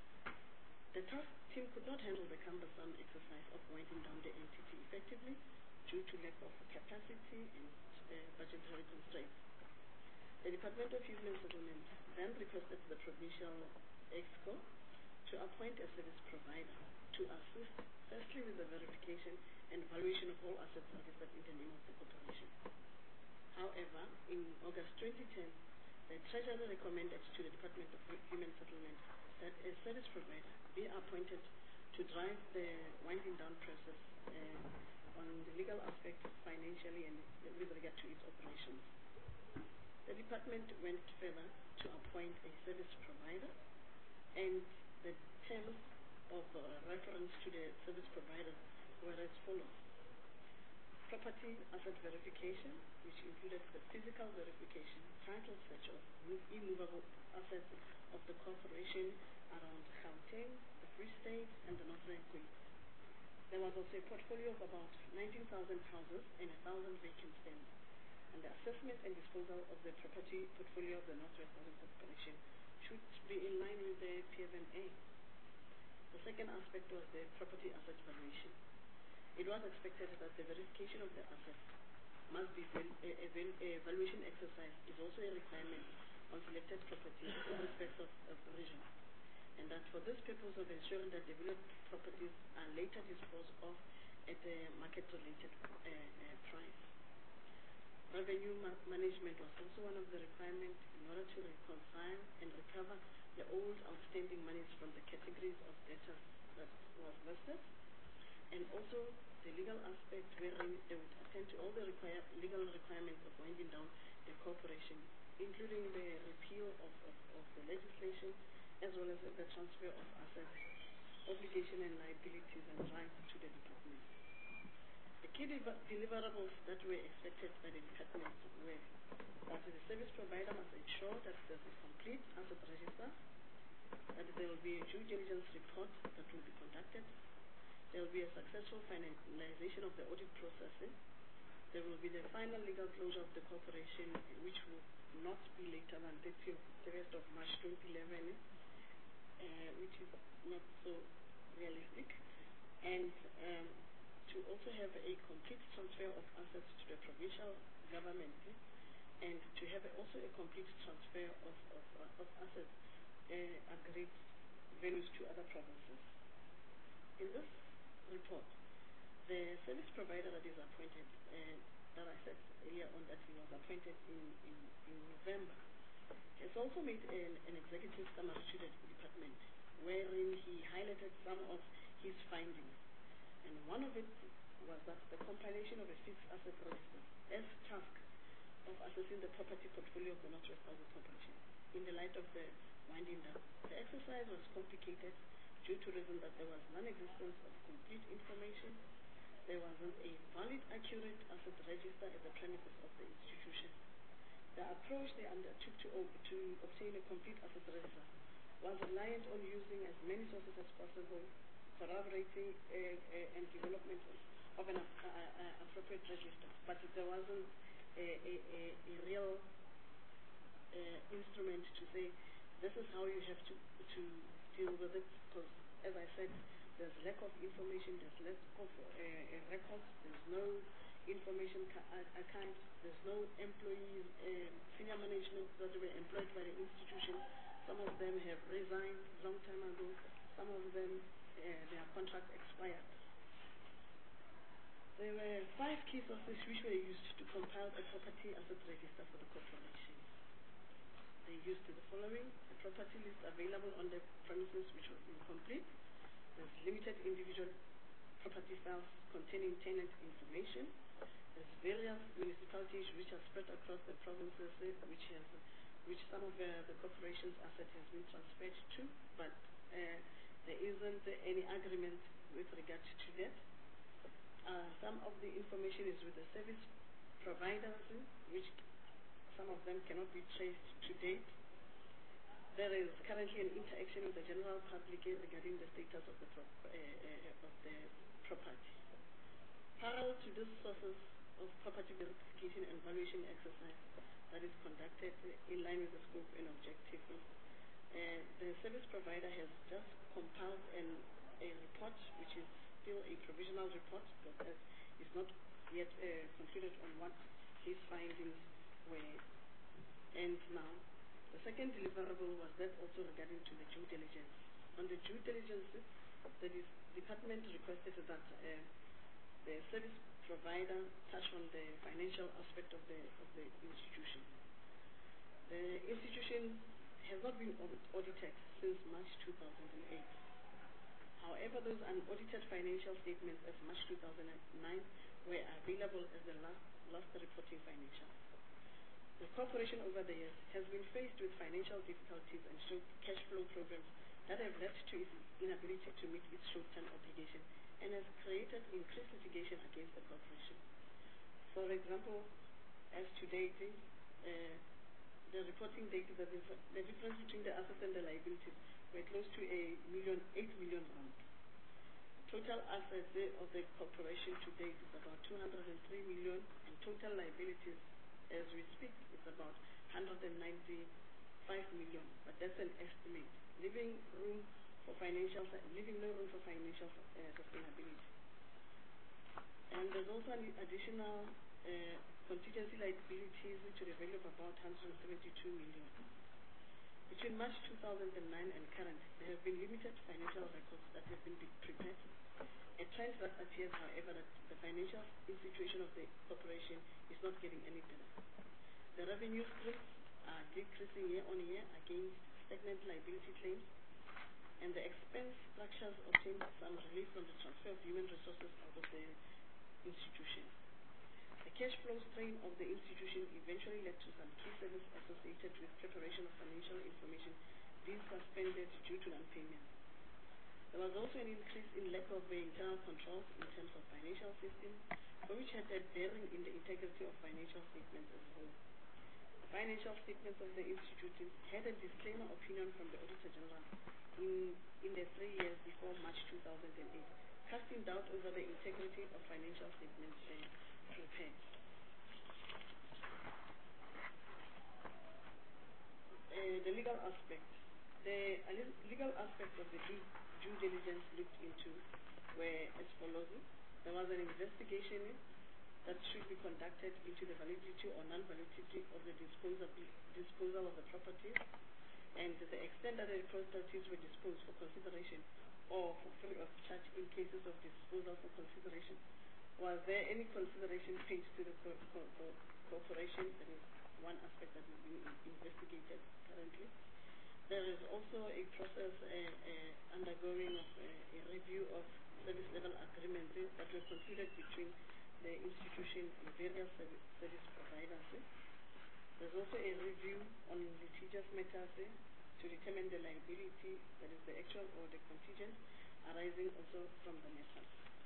The task team could not handle the cumbersome exercise of winding down the entity effectively due to lack of capacity and uh, budgetary constraints. The Department of Human Settlement then requested the provincial exco to appoint a service provider to assist firstly with the verification and valuation of all assets registered in the name of the corporation. However, in August twenty ten, the Treasury recommended to the Department of Human Settlement that a service provider be appointed to drive the winding down process uh, on the legal aspect, financially, and with regard to its operations. The department went further to appoint a service provider, and the terms of uh, reference to the service provider were as follows. Property asset verification, which included the physical verification, title search of immovable assets of the corporation around Gauteng, the Free State, and the Northern Cape. There was also a portfolio of about nineteen thousand houses and one thousand vacant stands, and the assessment and disposal of the property portfolio of the Northwest Housing Corporation should be in line with the P F M A. The second aspect was the property asset valuation. It was expected that the verification of the assets must be val a, a, a valuation exercise is also a requirement on selected properties in respect of, of the region, and that for this purpose of ensuring that developed properties are later disposed of at a market-related uh, uh, price. Revenue ma management was also one of the requirements in order to reconcile and recover the old outstanding monies from the categories of debtors that was listed, and also the legal aspect wherein they would attend to all the require legal requirements of winding down the corporation, including the repeal of, of, of the legislation as well as the transfer of assets, obligation and liabilities and rights to the department. The key de deliverables that were expected by the department were that the service provider must ensure that there's a complete asset register, that there will be a due diligence report that will be conducted, there will be a successful finalization of the audit process, there will be the final legal closure of the corporation, which will not be later than thirtieth of March twenty eleven, uh, which is not so realistic, and um, to also have a complete transfer of assets to the provincial government, and to have also a complete transfer of, of, uh, of assets uh, agreed values to other provinces. In this report, the service provider that is appointed, uh, that I said earlier on that he was appointed in, in, in November, has also made an, an executive summary to the department, wherein he highlighted some of his findings. And one of it was that the compilation of a fixed asset register as task of assessing the property portfolio of the North West Housing Corporation in the light of the winding down. The exercise was complicated due to reason that there was non-existence of complete information, there wasn't a valid, accurate asset register at the premises of the institution. The approach they undertook to, to obtain a complete asset register was reliant on using as many sources as possible, corroborating uh, uh, and development of an uh, uh, appropriate register, but there wasn't a, a, a, a real uh, instrument to say this is how you have to, to deal with it, because as I said, there's lack of information, there's lack of uh, uh, records, there's no information account, there's no employees, uh, senior management that were employed by the institution. Some of them have resigned long time ago, some of them Uh, their contract expired. There were five key sources which were used to compile a property asset register for the corporation. They used the following: the property list available on the premises, which was incomplete. There's limited individual property files containing tenant information. There's various municipalities which are spread across the provinces, which has, which some of uh, the corporation's asset has been transferred to, but uh, there isn't uh, any agreement with regard to that. Uh, some of the information is with the service providers, which some of them cannot be traced to date. There is currently an interaction with the general public regarding the status of the, pro uh, uh, of the property. Parallel to these sources of property verification and valuation exercise that is conducted in line with the scope and objective, uh, the service provider has just compiled an, a report, which is still a provisional report, because it's not yet uh, concluded on what his findings were. And now, the second deliverable was that also regarding to the due diligence. On the due diligence, the department requested that uh, the service provider touch on the financial aspect of the of the institution. The institution has not been audited since March two thousand eight. However, those unaudited financial statements as March two thousand nine were available as the last, last reporting financials. The corporation over the years has been faced with financial difficulties and short cash flow programs that have led to its inability to meet its short-term obligation and has created increased litigation against the corporation. For example, as to date, uh, the reporting date, that is, the difference between the assets and the liabilities were close to a million, eight million rand. Total assets of the corporation to date is about two hundred three million, and total liabilities, as we speak, is about one hundred ninety-five million. But that's an estimate, leaving room for financial, leaving no room for financial uh, sustainability. And there's also an additional uh, contingency liabilities to the value of about one hundred seventy-two million. Between March two thousand nine and current, there have been limited financial records that have been prepared. A trend that appears, however, that the financial situation of the corporation is not getting any better. The revenue streams are decreasing year on year against stagnant liability claims, and the expense structures obtain some relief from the transfer of human resources out of the institution. The cash flow strain of the institution eventually led to some key services associated with preparation of financial information been suspended due to non-payment. There was also an increase in lack of internal controls in terms of financial systems, which had a bearing in the integrity of financial statements as a whole. The financial statements of the institute had a disclaimer opinion from the Auditor General in, in the three years before March two thousand eight, casting doubt over the integrity of financial statements uh, prepared. Uh, the legal aspect. The uh, legal aspects of the due, due diligence looked into were as follows. There was an investigation that should be conducted into the validity or non-validity of the disposal, disposal of the properties and the extent that the properties were disposed for consideration or for free of charge in cases of disposal for consideration. Was there any consideration paid to the co co co corporation? That is one aspect that is being investigated currently. There is also a process uh, uh, undergoing of uh, a review of service level agreements uh, that were concluded between the institution and various service, service providers. Uh. There's also a review on litigious matters uh, to determine the liability, that is the actual or the contingent, arising also from the matter.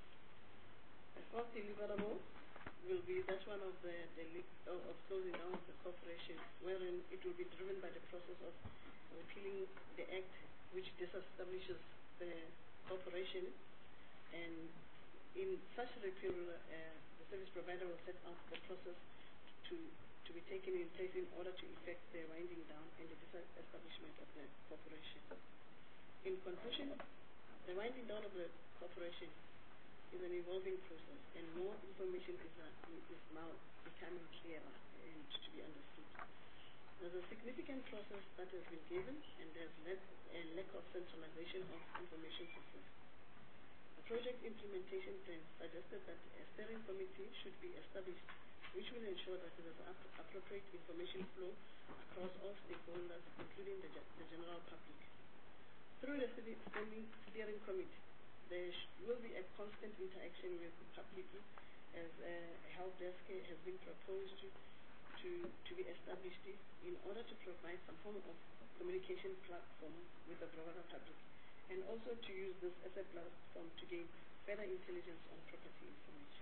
The fourth deliverable will be that one of the, the of, of closing down of the corporation, wherein it will be driven by the process of repealing the act which disestablishes the corporation, and in such repeal, uh, the service provider will set out the process to to be taken in place in order to effect the winding down and the disestablishment of the corporation. In conclusion, the winding down of the corporation is an evolving process, and more information is, uh, is now becoming clearer and to be understood. There's a significant process that has been given, and there's led a lack of centralization of information process. The project implementation plan suggested that a steering committee should be established which will ensure that there is ap appropriate information flow across all stakeholders, including the, the general public. Through the standing steering committee, there will be a constant interaction with the public, as a help desk has been proposed to, to, to be established in order to provide some form of communication platform with the broader public, and also to use this as a platform to gain further intelligence on property information.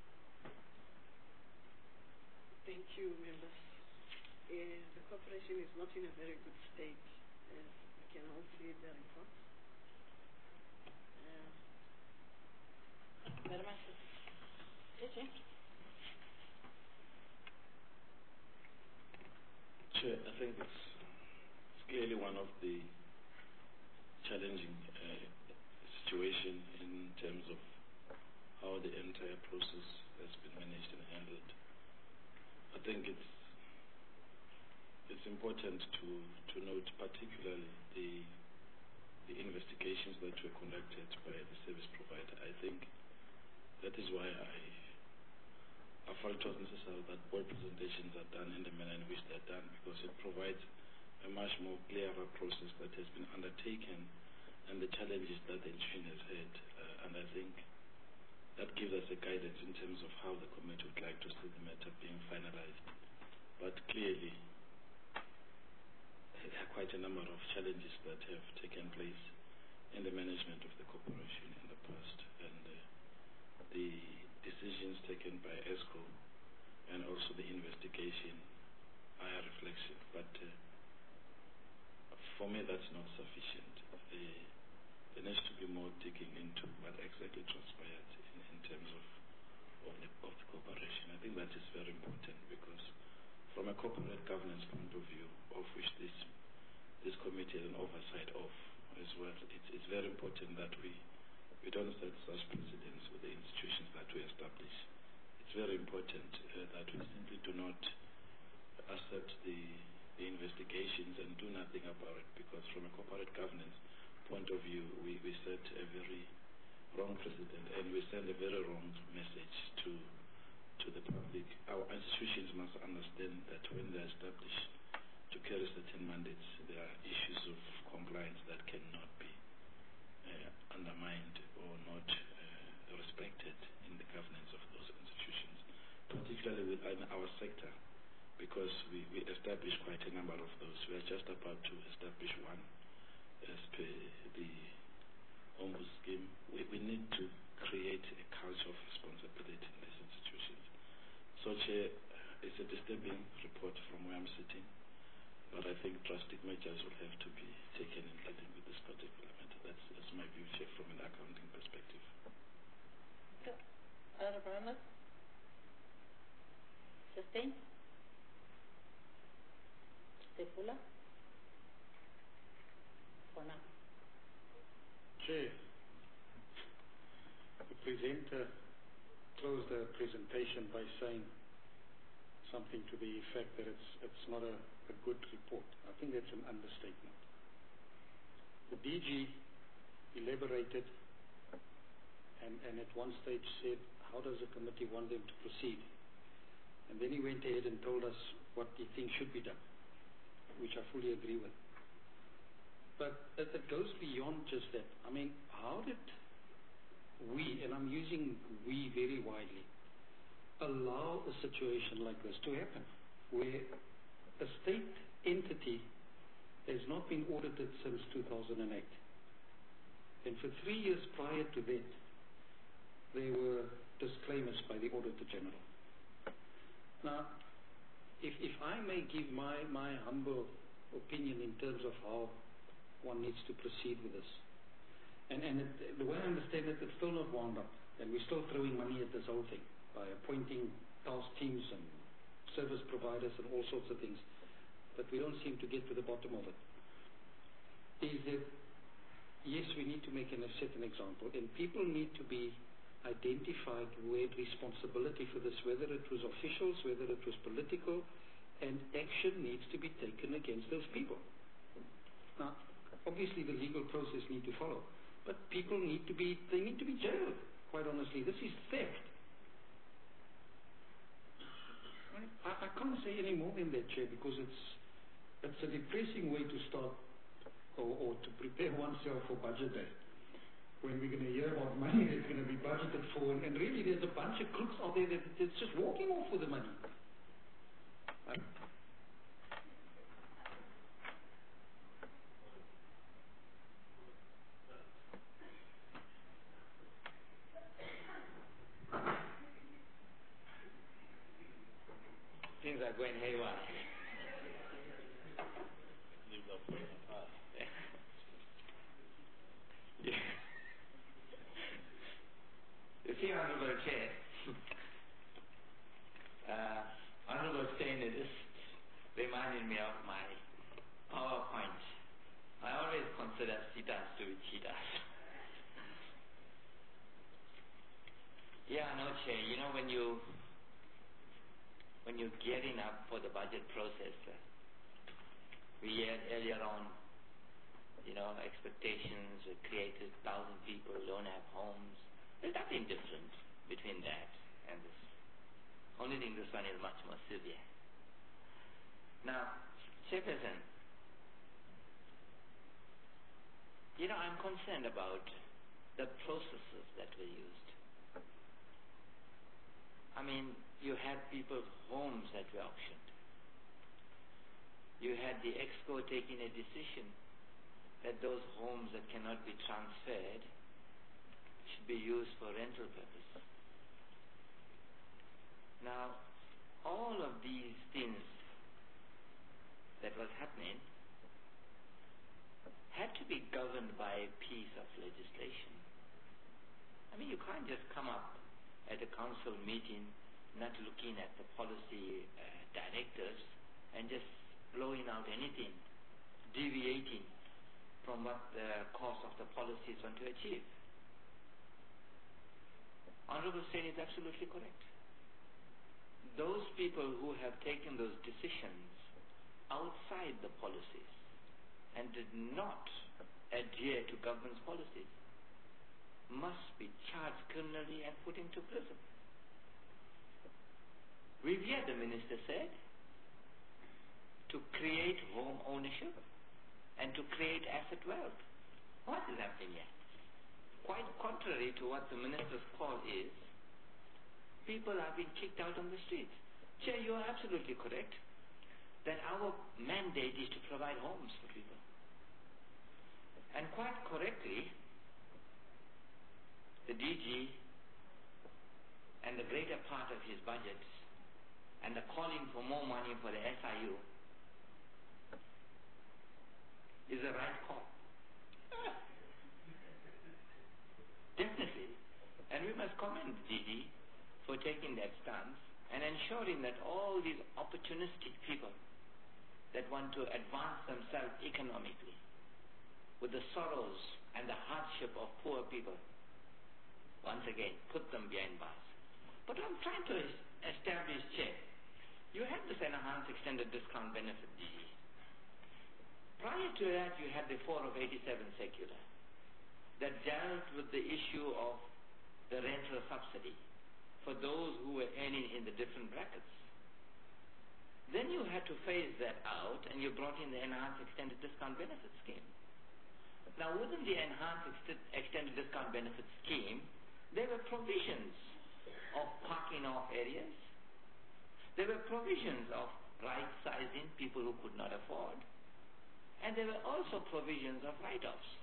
Thank you, members. Uh, the corporation is not in a very good state, as we can all see in the report. Uh, very much. Chair, I think it's, it's clearly one of the challenging uh, situation in terms of how the entire process has been managed and handled. I think it's it's important to to note particularly the the investigations that were conducted by the service provider. I think that is why I I felt it was necessary that board presentations are done in the manner in which they are done, because it provides a much more clearer process that has been undertaken and the challenges that the institution has had, uh, and I think that gives us a guidance in terms of how the committee would like to see the matter being finalized. But clearly, there are quite a number of challenges that have taken place in the management of the corporation in the past, and uh, the decisions taken by ESCO and also the investigation are a reflection. But uh, for me, that's not sufficient. The, there needs to be more digging into what exactly transpired in, in terms of, of, the, of the corporation. I think that is very important, because from a corporate governance point of view, of which this this committee has an oversight of as well, it's, it's very important that we, we don't set such precedents with the institutions that we establish. It's very important uh, that we simply do not accept the, the investigations and do nothing about it, because from a corporate governance point of view, we, we set a very wrong precedent, and we send a very wrong message to to the public. Our institutions must understand that when they are established to carry certain mandates, there are issues of compliance that cannot be uh, undermined or not uh, respected in the governance of those institutions, particularly within our sector, because we, we established quite a number of those. We are just about to establish one as per the Ombu scheme. We, we need to create a culture of responsibility in these institutions. So, Chair, it's a disturbing report from where I'm sitting, but I think drastic measures will have to be taken in dealing with this particular matter. That's, that's my view, Chair, from an accounting perspective. Honourable Members? Sustain? Stefula? For now. Chair, the presenter closed the presentation by saying something to the effect that it's, it's not a, a good report. I think that's an understatement. The D G elaborated and, and at one stage said, how does the committee want them to proceed? And then he went ahead and told us what he thinks should be done, which I fully agree with. But it, it goes beyond just that. I mean, how did we, and I'm using we very widely, allow a situation like this to happen, where a state entity has not been audited since two thousand eight. And for three years prior to that, there were disclaimers by the Auditor General. Now, if, if I may give my, my humble opinion in terms of how one needs to proceed with this, and, and it, the way I understand it, it's still not wound up, and we're still throwing money at this whole thing by appointing task teams and service providers and all sorts of things, but we don't seem to get to the bottom of it. Is that, yes, we need to make an, set an example, and people need to be identified who had responsibility for this, whether it was officials, whether it was political, and action needs to be taken against those people. Now, obviously the legal process needs to follow, but people need to be, they need to be jailed, quite honestly. This is theft. I, I can't say any more than that, Chair, because it's, it's a depressing way to start or, or to prepare oneself for budget day, when we're going to hear about money that's going to be budgeted for, and, and really there's a bunch of crooks out there that, that's just walking off with the money. Uh, Things are going haywire. Yeah. You see, Honourable Chair, uh, Honourable Stein is reminding me of my PowerPoint. I always consider cheetahs to be cheetahs. Yeah, no, Chair, you know, when you when you're gearing up for the budget process, uh, we had earlier on, you know, expectations were created, thousand people don't have homes. There's nothing different between that and this. Only thing, this one is much more severe. Now, Chairperson, you know, I'm concerned about the processes that were used. I mean, you had people's homes that were auctioned. You had the Exco taking a decision that those homes that cannot be transferred should be used for rental purposes. Now, all of these things that was happening had to be governed by a piece of legislation. I mean, you can't just come up at a council meeting not looking at the policy uh, directives and just blowing out anything, deviating from what the course of the policies want to achieve. Honourable Stein is absolutely correct. Those people who have taken those decisions outside the policies and did not adhere to government's policies must be charged criminally and put into prison. We've heard the minister said to create home ownership and to create asset wealth. What is happening here? Quite contrary to what the minister's call is, people are being kicked out on the streets. Chair, you are absolutely correct that our mandate is to provide homes for people. And quite correctly, the D G and the greater part of his budget and the calling for more money for the S I U is the right call. Definitely. And we must commend D D for taking that stance and ensuring that all these opportunistic people that want to advance themselves economically with the sorrows and the hardship of poor people, once again, put them behind bars. But I'm trying to establish, Chair, you have this enhanced extended discount benefit, D D. Prior to that, you had the four of eighty-seven circular that dealt with the issue of the rental subsidy for those who were earning in the different brackets. Then you had to phase that out and you brought in the enhanced extended discount benefit scheme. Now within the enhanced ex- extended discount benefit scheme, there were provisions of parking off areas. There were provisions of right-sizing people who could not afford. And there were also provisions of write-offs.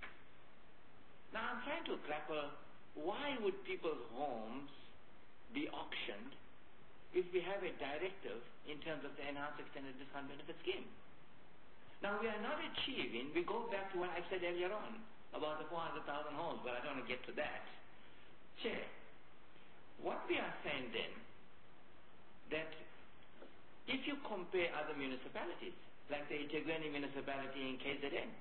Now I'm trying to grapple, why would people's homes be auctioned if we have a directive in terms of the enhanced extended discount benefit scheme? Now we are not achieving, we go back to what I said earlier on about the four hundred thousand homes, but I don't want to get to that. Chair, what we are saying then, that if you compare other municipalities, like the eThekwini municipality in K Z N,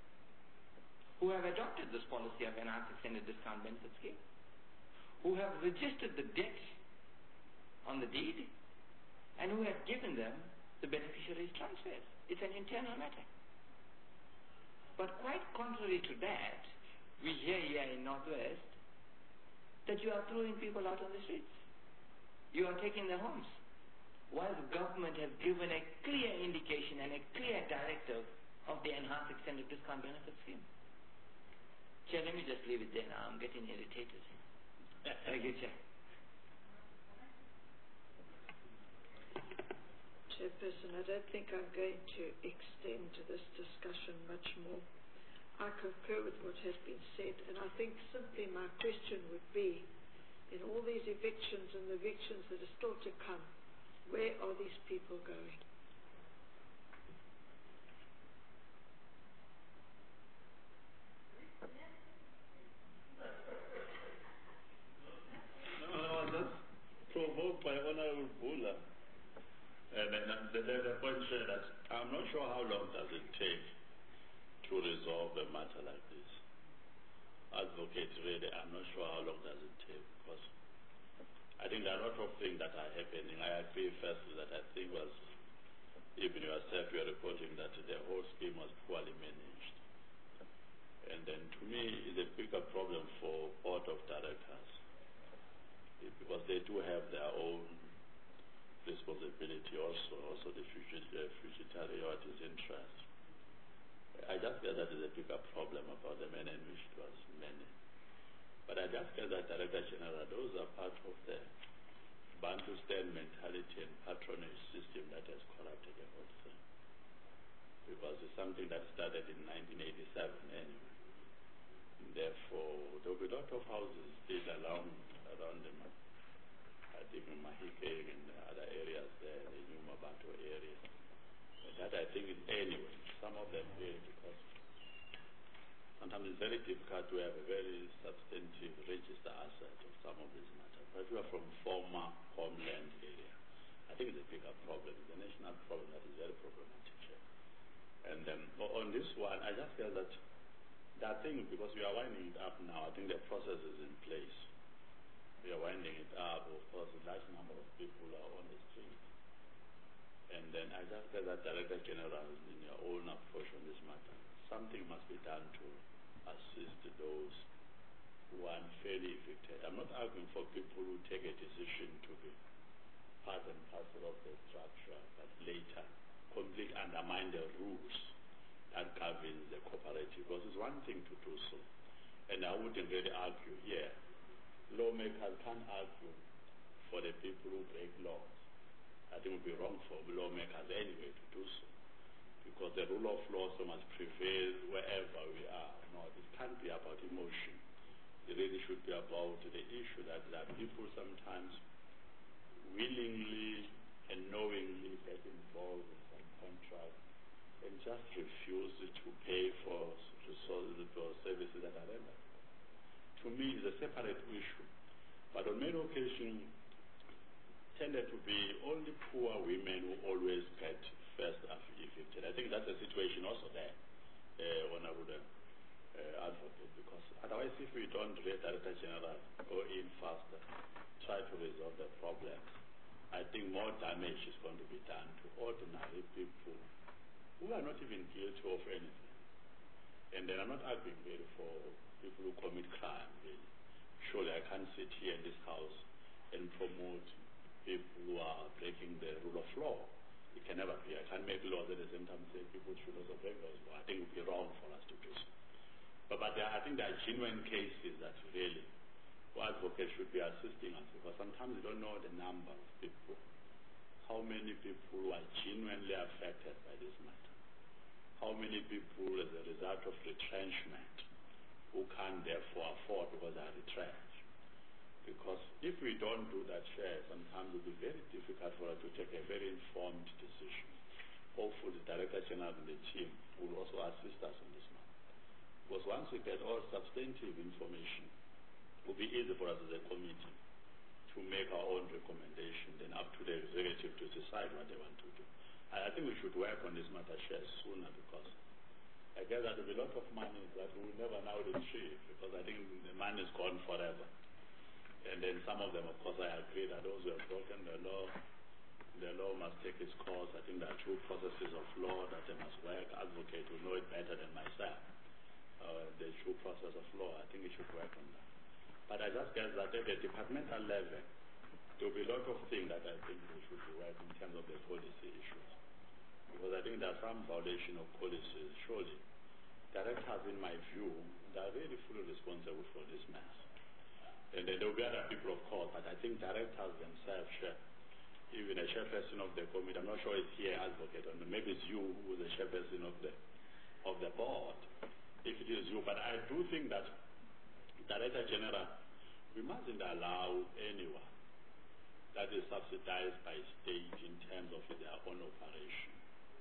who have adopted this policy of enhanced extended discount benefit scheme, who have registered the debt on the deed, and who have given them the beneficiaries transfers. It's an internal matter. But quite contrary to that, we hear here in Northwest that you are throwing people out on the streets. You are taking their homes, while the government has given a clear indication and a clear directive of the enhanced extended discount benefit scheme. Chair, let me just leave it there now. I'm getting irritated. Thank you, Chair. Chairperson, I don't think I'm going to extend this discussion much more. I concur with what has been said, and I think simply my question would be, in all these evictions and the evictions that are still to come, where are these people going? No, I was just provoked by Honorable Bula. And then the, the, the point said that I'm not sure how long does it take to resolve a matter like this. Advocate, really, I'm not sure how long does it take, because I think there are a lot of things that are happening. I agree firstly that I think was, even yourself, you are reporting that the whole scheme was poorly managed. And then to me, it's a bigger problem for board of directors, because they do have their own responsibility also, also the fugitive, fugitive what is interest. I just feel that is a bigger problem about the manner in which it was managed. But I just feel that Director General, those are part of the Bantustan mentality and patronage system that has corrupted the whole thing. Because it's something that started in nineteen eighty-seven anyway. And therefore, there will be a lot of houses still around, around them. I think in Mahike and other areas there, the New Mabato area. And that I think is anyway, some of them will, because sometimes it's very difficult to have a very substantive register asset of some of these matters. But if you are from former homeland area, I think it's a bigger problem. It's a national problem that is very problematic. And um, on this one, I just feel that that thing, because we are winding it up now, I think the process is in place. We are winding it up. Of course, a large number of people are on the street. And then I just feel that Director General, in your own approach on this matter, something must be done to assist those who are unfairly evicted. I'm not arguing for people who take a decision to be part and parcel of the structure, but later completely undermine the rules that governs the cooperative. Because it's one thing to do so. And I wouldn't really argue here. Lawmakers can't argue for the people who break laws. I think it would be wrong for lawmakers anyway to do so. because the rule of law so must prevail wherever we are. No, it can't be about emotion. It really should be about the issue that, that people sometimes willingly and knowingly get involved in some contract and just refuse to pay for resources or services that are rendered. To me, it's a separate issue. But on many occasions, tended to be only poor women who always get first evicted. I think that's the situation also there, uh, when I would uh, uh, advocate, because otherwise if we don't let Director General go in faster, try to resolve the problem, I think more damage is going to be done to ordinary people who are not even guilty of anything. And then I'm not arguing really for people who commit crime, really. Surely I can't sit here in this house and promote people who are breaking the rule of law. It can never be. I can't make laws at the same time say people should also break those laws. I think it would be wrong for us to do so. But, but there, I think there are genuine cases that really advocates should be assisting us, because sometimes we don't know the number of people, how many people who are genuinely affected by this matter, how many people as a result of retrenchment who can't therefore afford because they are retrenched. Because if we don't do that share, sometimes it will be very difficult for us to take a very informed decision. Hopefully the Director General and the team will also assist us in this matter. Because once we get all substantive information, it will be easy for us as a committee to make our own recommendation, then up to the executive to decide what they want to do. I think we should work on this matter share sooner, because I guess there will be a lot of money that we will never now retrieve, because I think the money is gone forever. And then some of them, of course, I agree that those who have broken the law, the law must take its course. I think there are two processes of law that they must work. Advocate will know it better than myself. Uh, the true process of law, I think we should work on that. But I just guess that at the departmental level, there will be a lot of things that I think we should be working in terms of the policy issues. Because I think there are some violation of policies. Surely, directors, in my view, they are really fully responsible for this mess. And then there will be other people, of course, but I think directors themselves share. Even a chairperson of the committee, I'm not sure it's here, advocate, or maybe it's you who is the chairperson of the of the board, if it is you. But I do think that Director General, we mustn't allow anyone that is subsidized by state in terms of their own operation.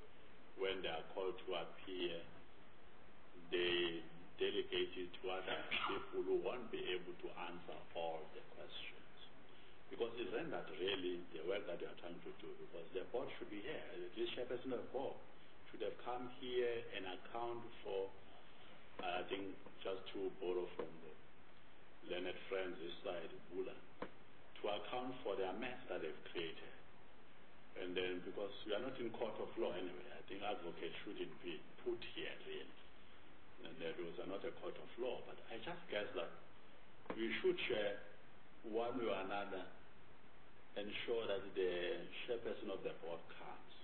When they are called to appear, they delegate it to other people who won't be able to answer all the questions. Because isn't that really the work that they are trying to do? Because the board should be here. This chairperson of the board should have come here and account for, uh, I think, just to borrow from the learned friends this side, Bula, to account for their mess that they've created. And then, because we are not in court of law anyway, I think advocates shouldn't be put here, really. And those are not a court of law. But I just guess that we should share one way or another, ensure that the chairperson of the board comes.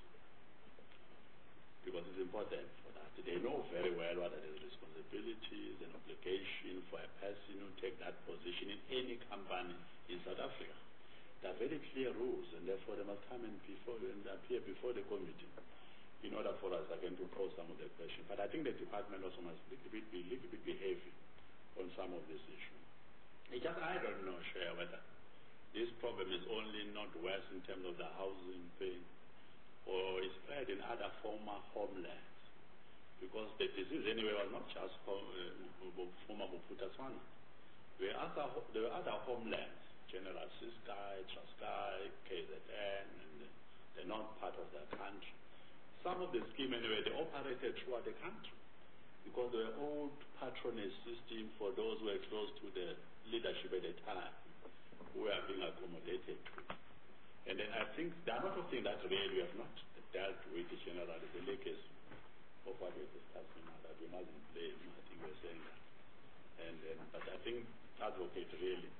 Because it's important for that. They know very well what are the responsibilities and obligations for a person who take that position in any company in South Africa. There are very clear rules, and therefore they must come and, before, and appear before the committee in order for us again to pose some of the questions. But I think the department also must little bit be little bit be heavy on some of these issues. It's just I don't know, Chair, whether this problem is only not worse in terms of the housing thing, or is spread in other former homelands. Because the disease anyway was not just uh, former Bophuthatswana. There were other, there were other homelands, General Ciskei, Transkei, K Z N, and the, the north part of the country. Some of the scheme anyway, they operated throughout the country, because there were old patronage system for those who were close to the leadership at the time, who were being accommodated to. And then I think there are a lot of things that really we have not dealt with generally, the legacy of what we're discussing now, that we mustn't blame. I think we're saying that. And then, but I think advocate really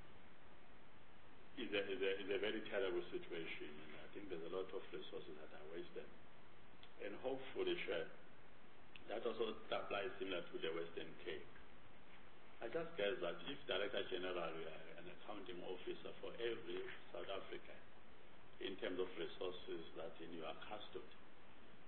is a, is, a, is a very terrible situation, and I think there's a lot of resources that are wasted. And hopefully, sure, that also applies similar to the Western Cape. I just guess that if Director General were an accounting officer for every South African in terms of resources that in your custody,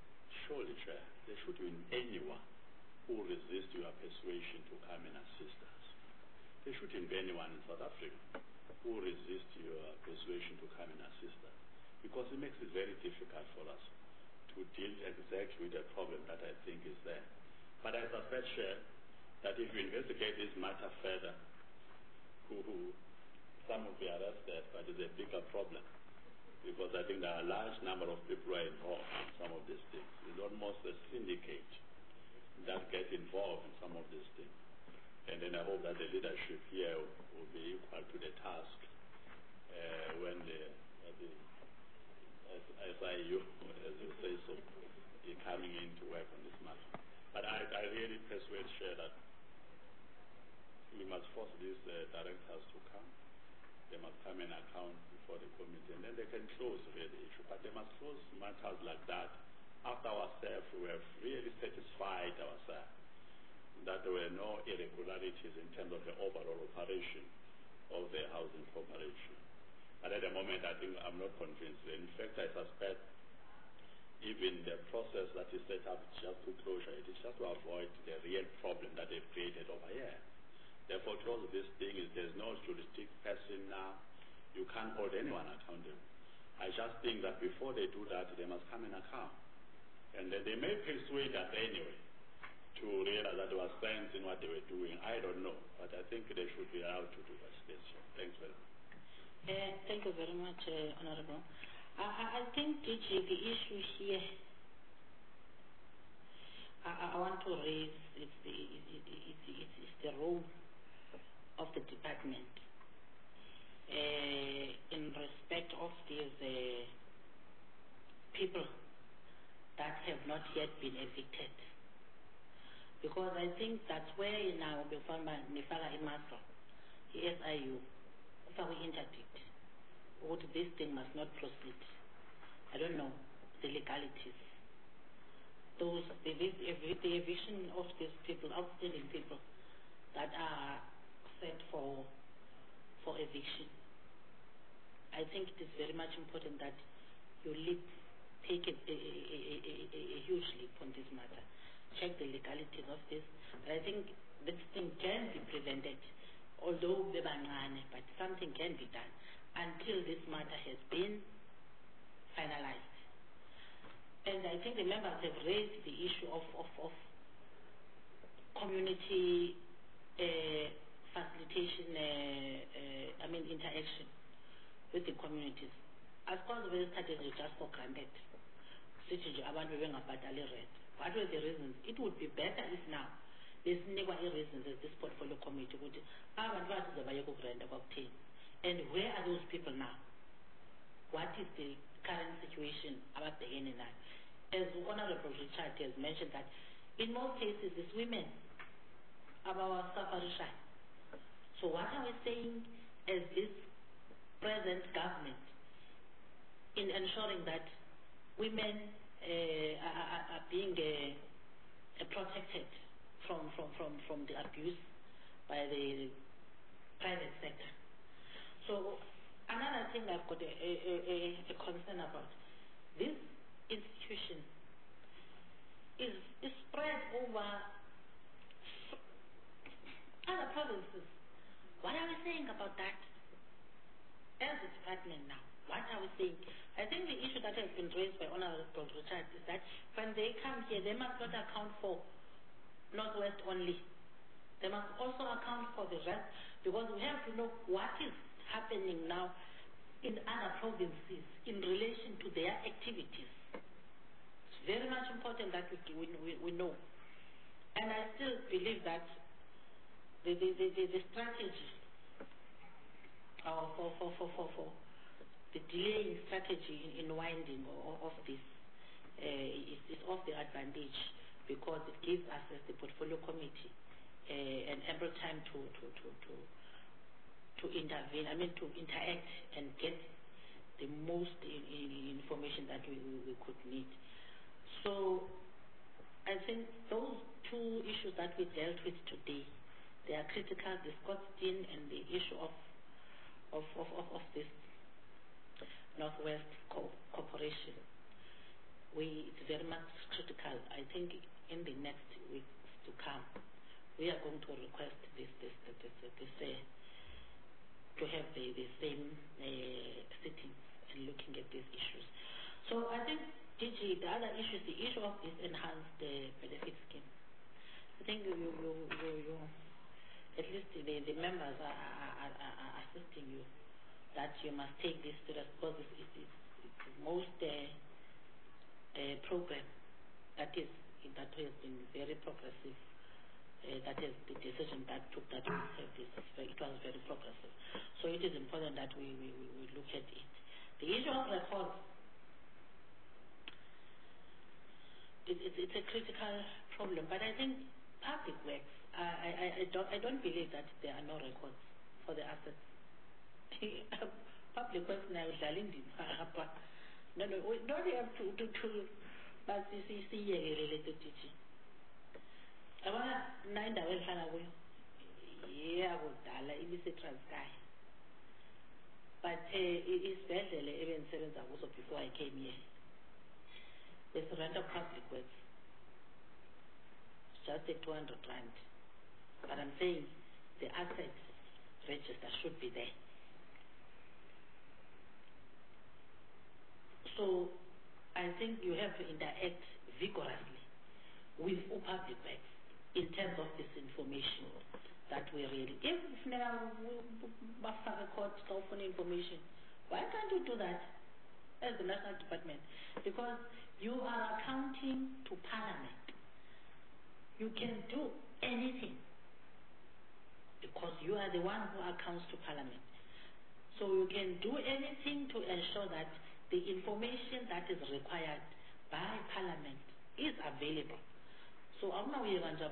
surely, Chair, there should be anyone who resists your persuasion to come and assist us. There shouldn't be anyone in South Africa who resists your persuasion to come and assist us, because it makes it very difficult for us to deal exactly with the problem that I think is there. But I suspect, Chair, that if you investigate this matter further, who, who some will be arrested, but it's a bigger problem, because I think there are a large number of people who are involved in some of these things. It's almost a syndicate that gets involved in some of these things. And then I hope that the leadership here will be equal to the task uh, when the, uh, the S I U, as you say so, is coming in to work on this matter. But I, I really persuade Chair that we must force these uh, directors to come. They must come and account before the committee, and then they can close the issue. But they must close matters like that after ourselves we have really satisfied ourselves that there were no irregularities in terms of the overall operation of the housing corporation. But at the moment, I think I'm not convinced. In fact, I suspect even the process that is set up just to closure, it is just to avoid the real problem that they've created over here. Therefore, close this thing is there's no juristic person now. You can't hold anyone accountable. I just think that before they do that, they must come and account. And then they may persuade us anyway to realize that there was sense in what they were doing. I don't know, but I think they should be allowed to do that. Thanks very much. Uh, thank you very much, uh, Honorable. I, I think, D G, the issue here I, I want to raise is the, is, is, is, is the role of the department uh, in respect of these uh, people that have not yet been evicted. Because I think that's where now Befama Nifala Imaso, the S I U, if we interdict, would this thing must not proceed. I don't know the legalities. Those the, the, the eviction of these people, outstanding people that are set for for eviction. I think it is very much important that you leap, take a, a, a, a, a, a huge leap on this matter. Check the legalities of this. But I think this thing can be prevented, although but something can be done until this matter has been finalized. And I think the members have raised the issue of, of, of community uh, facilitation, uh, uh, I mean interaction with the communities. As far as we started just for granted, what were the reasons? It would be better if now there's never a reason that this portfolio committee would and where are those people now? What is the current situation about the N N I? As Honorable Richard has mentioned that in most cases it's women about safari shy. So what are we saying as this present government in ensuring that women Uh, are, are being uh, uh, protected from, from, from, from the abuse by the private sector. So another thing I've got a, a, a, a concern about, this institution is, is spread over other provinces. What are we saying about that as a department now? What are we saying? I think the issue that has been raised by Honorable Richard is that when they come here, they must not account for Northwest only. They must also account for the rest, because we have to know what is happening now in other provinces in relation to their activities. It's very much important that we, we, we know. And I still believe that the, the, the, the, the strategy uh, for, for, for, for, for the delaying strategy in, in winding of this uh, is, is of the advantage, because it gives us as the portfolio committee uh, an ample time to, to, to, to, to intervene, I mean to interact and get the most in, in information that we, we, we could need. So I think those two issues that we dealt with today, they are critical, the Scottsdene and the issue of, of, of, of, of this Northwest Co Corporation. we, it's very much critical. I think in the next weeks to come, we are going to request this, this, this, this, this uh, to have the, the same uh, sittings and looking at these issues. So I think, D G, the other issue is the issue of this enhanced uh, benefit scheme. I think you, you, you, you at least the, the members are, are, are, are assisting you that you must take this serious because it's, it's, it's the most uh, uh, program that is that has been very progressive. Uh, that is the decision that took that we have this. It was very progressive. So it is important that we, we, we look at it. The issue of records, it, it, it's a critical problem. But I think public works, I, I, I, don't, I don't believe that there are no records for the assets. Public works now is no, no, we don't have to, to, to but you see, see, related to it. I want to nine hours away. Yeah, I would die. It is a Transkei. But uh, it is better even seven hours before I came here. There's a rent of public works. Just a two hundred rand. But I'm saying the asset register should be there. So I think you have to interact vigorously with public works in terms of this information that we really. If now record cell phone information, why can't you do that as the National Department? Because you are accounting to Parliament. You can do anything because you are the one who accounts to Parliament. So you can do anything to ensure that the information that is required by Parliament is available. So I'm not going to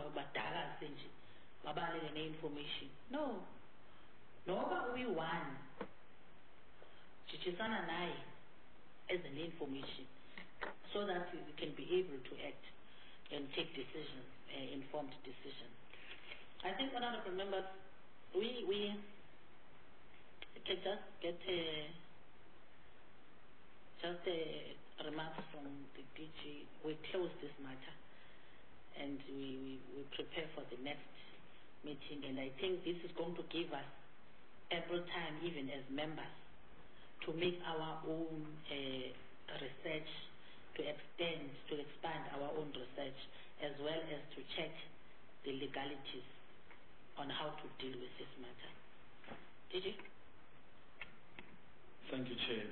information. No. No, we want Chichisana and I as an information so that we can be able to act and take decisions, uh, informed decisions. I think, honorable members, we, we can just get a Just a remark from the D G. We close this matter and we, we, we prepare for the next meeting. And I think this is going to give us ample time, even as members, to make our own uh, research, to extend, to expand our own research, as well as to check the legalities on how to deal with this matter. D G? Thank you, Chair.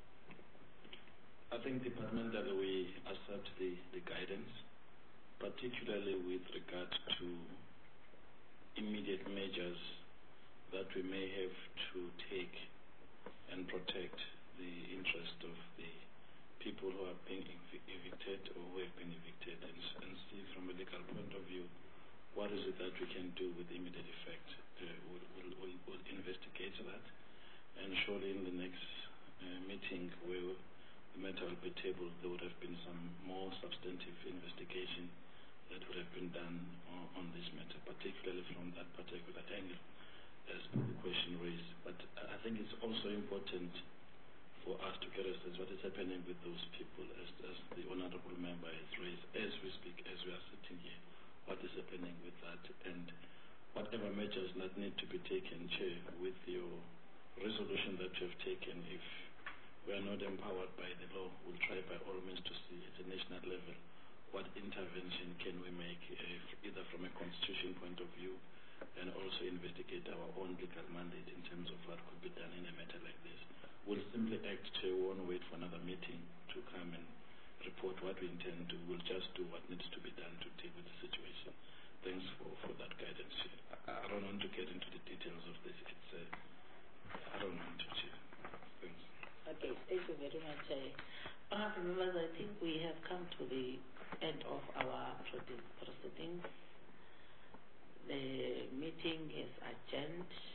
I think departmentally we accept the, the guidance, particularly with regard to immediate measures that we may have to take and protect the interest of the people who are being ev evicted or who have been evicted, and, and see from a legal point of view what is it that we can do with immediate effect. Uh, we'll, we'll, we'll, we'll investigate that, and surely in the next uh, meeting where the matter will be tabled, there would have been some more substantive investigation that would have been done on, on this matter, particularly from that particular angle, as per the question raised. But I think it's also important for us to get a sense what is happening with those people, as, as the honourable member has raised, as we speak, as we are sitting here, what is happening with that, and whatever measures that need to be taken, Chair, with your resolution that you have taken. If we are not empowered by the law, we'll try by all means to see at a national level what intervention can we make, uh, either from a constitution point of view, and also investigate our own legal mandate in terms of what could be done in a matter like this. We'll simply act, Chair, we won't wait for another meeting to come and report what we intend to. We'll just do what needs to be done to deal with the situation. Thanks for, for that guidance, Chair. I, I don't want to get into the details of this. It's, uh, I don't want to, Chair. Thanks. Okay, thank you very much. Honourable members, I think we have come to the end of our proceedings. The meeting is adjourned.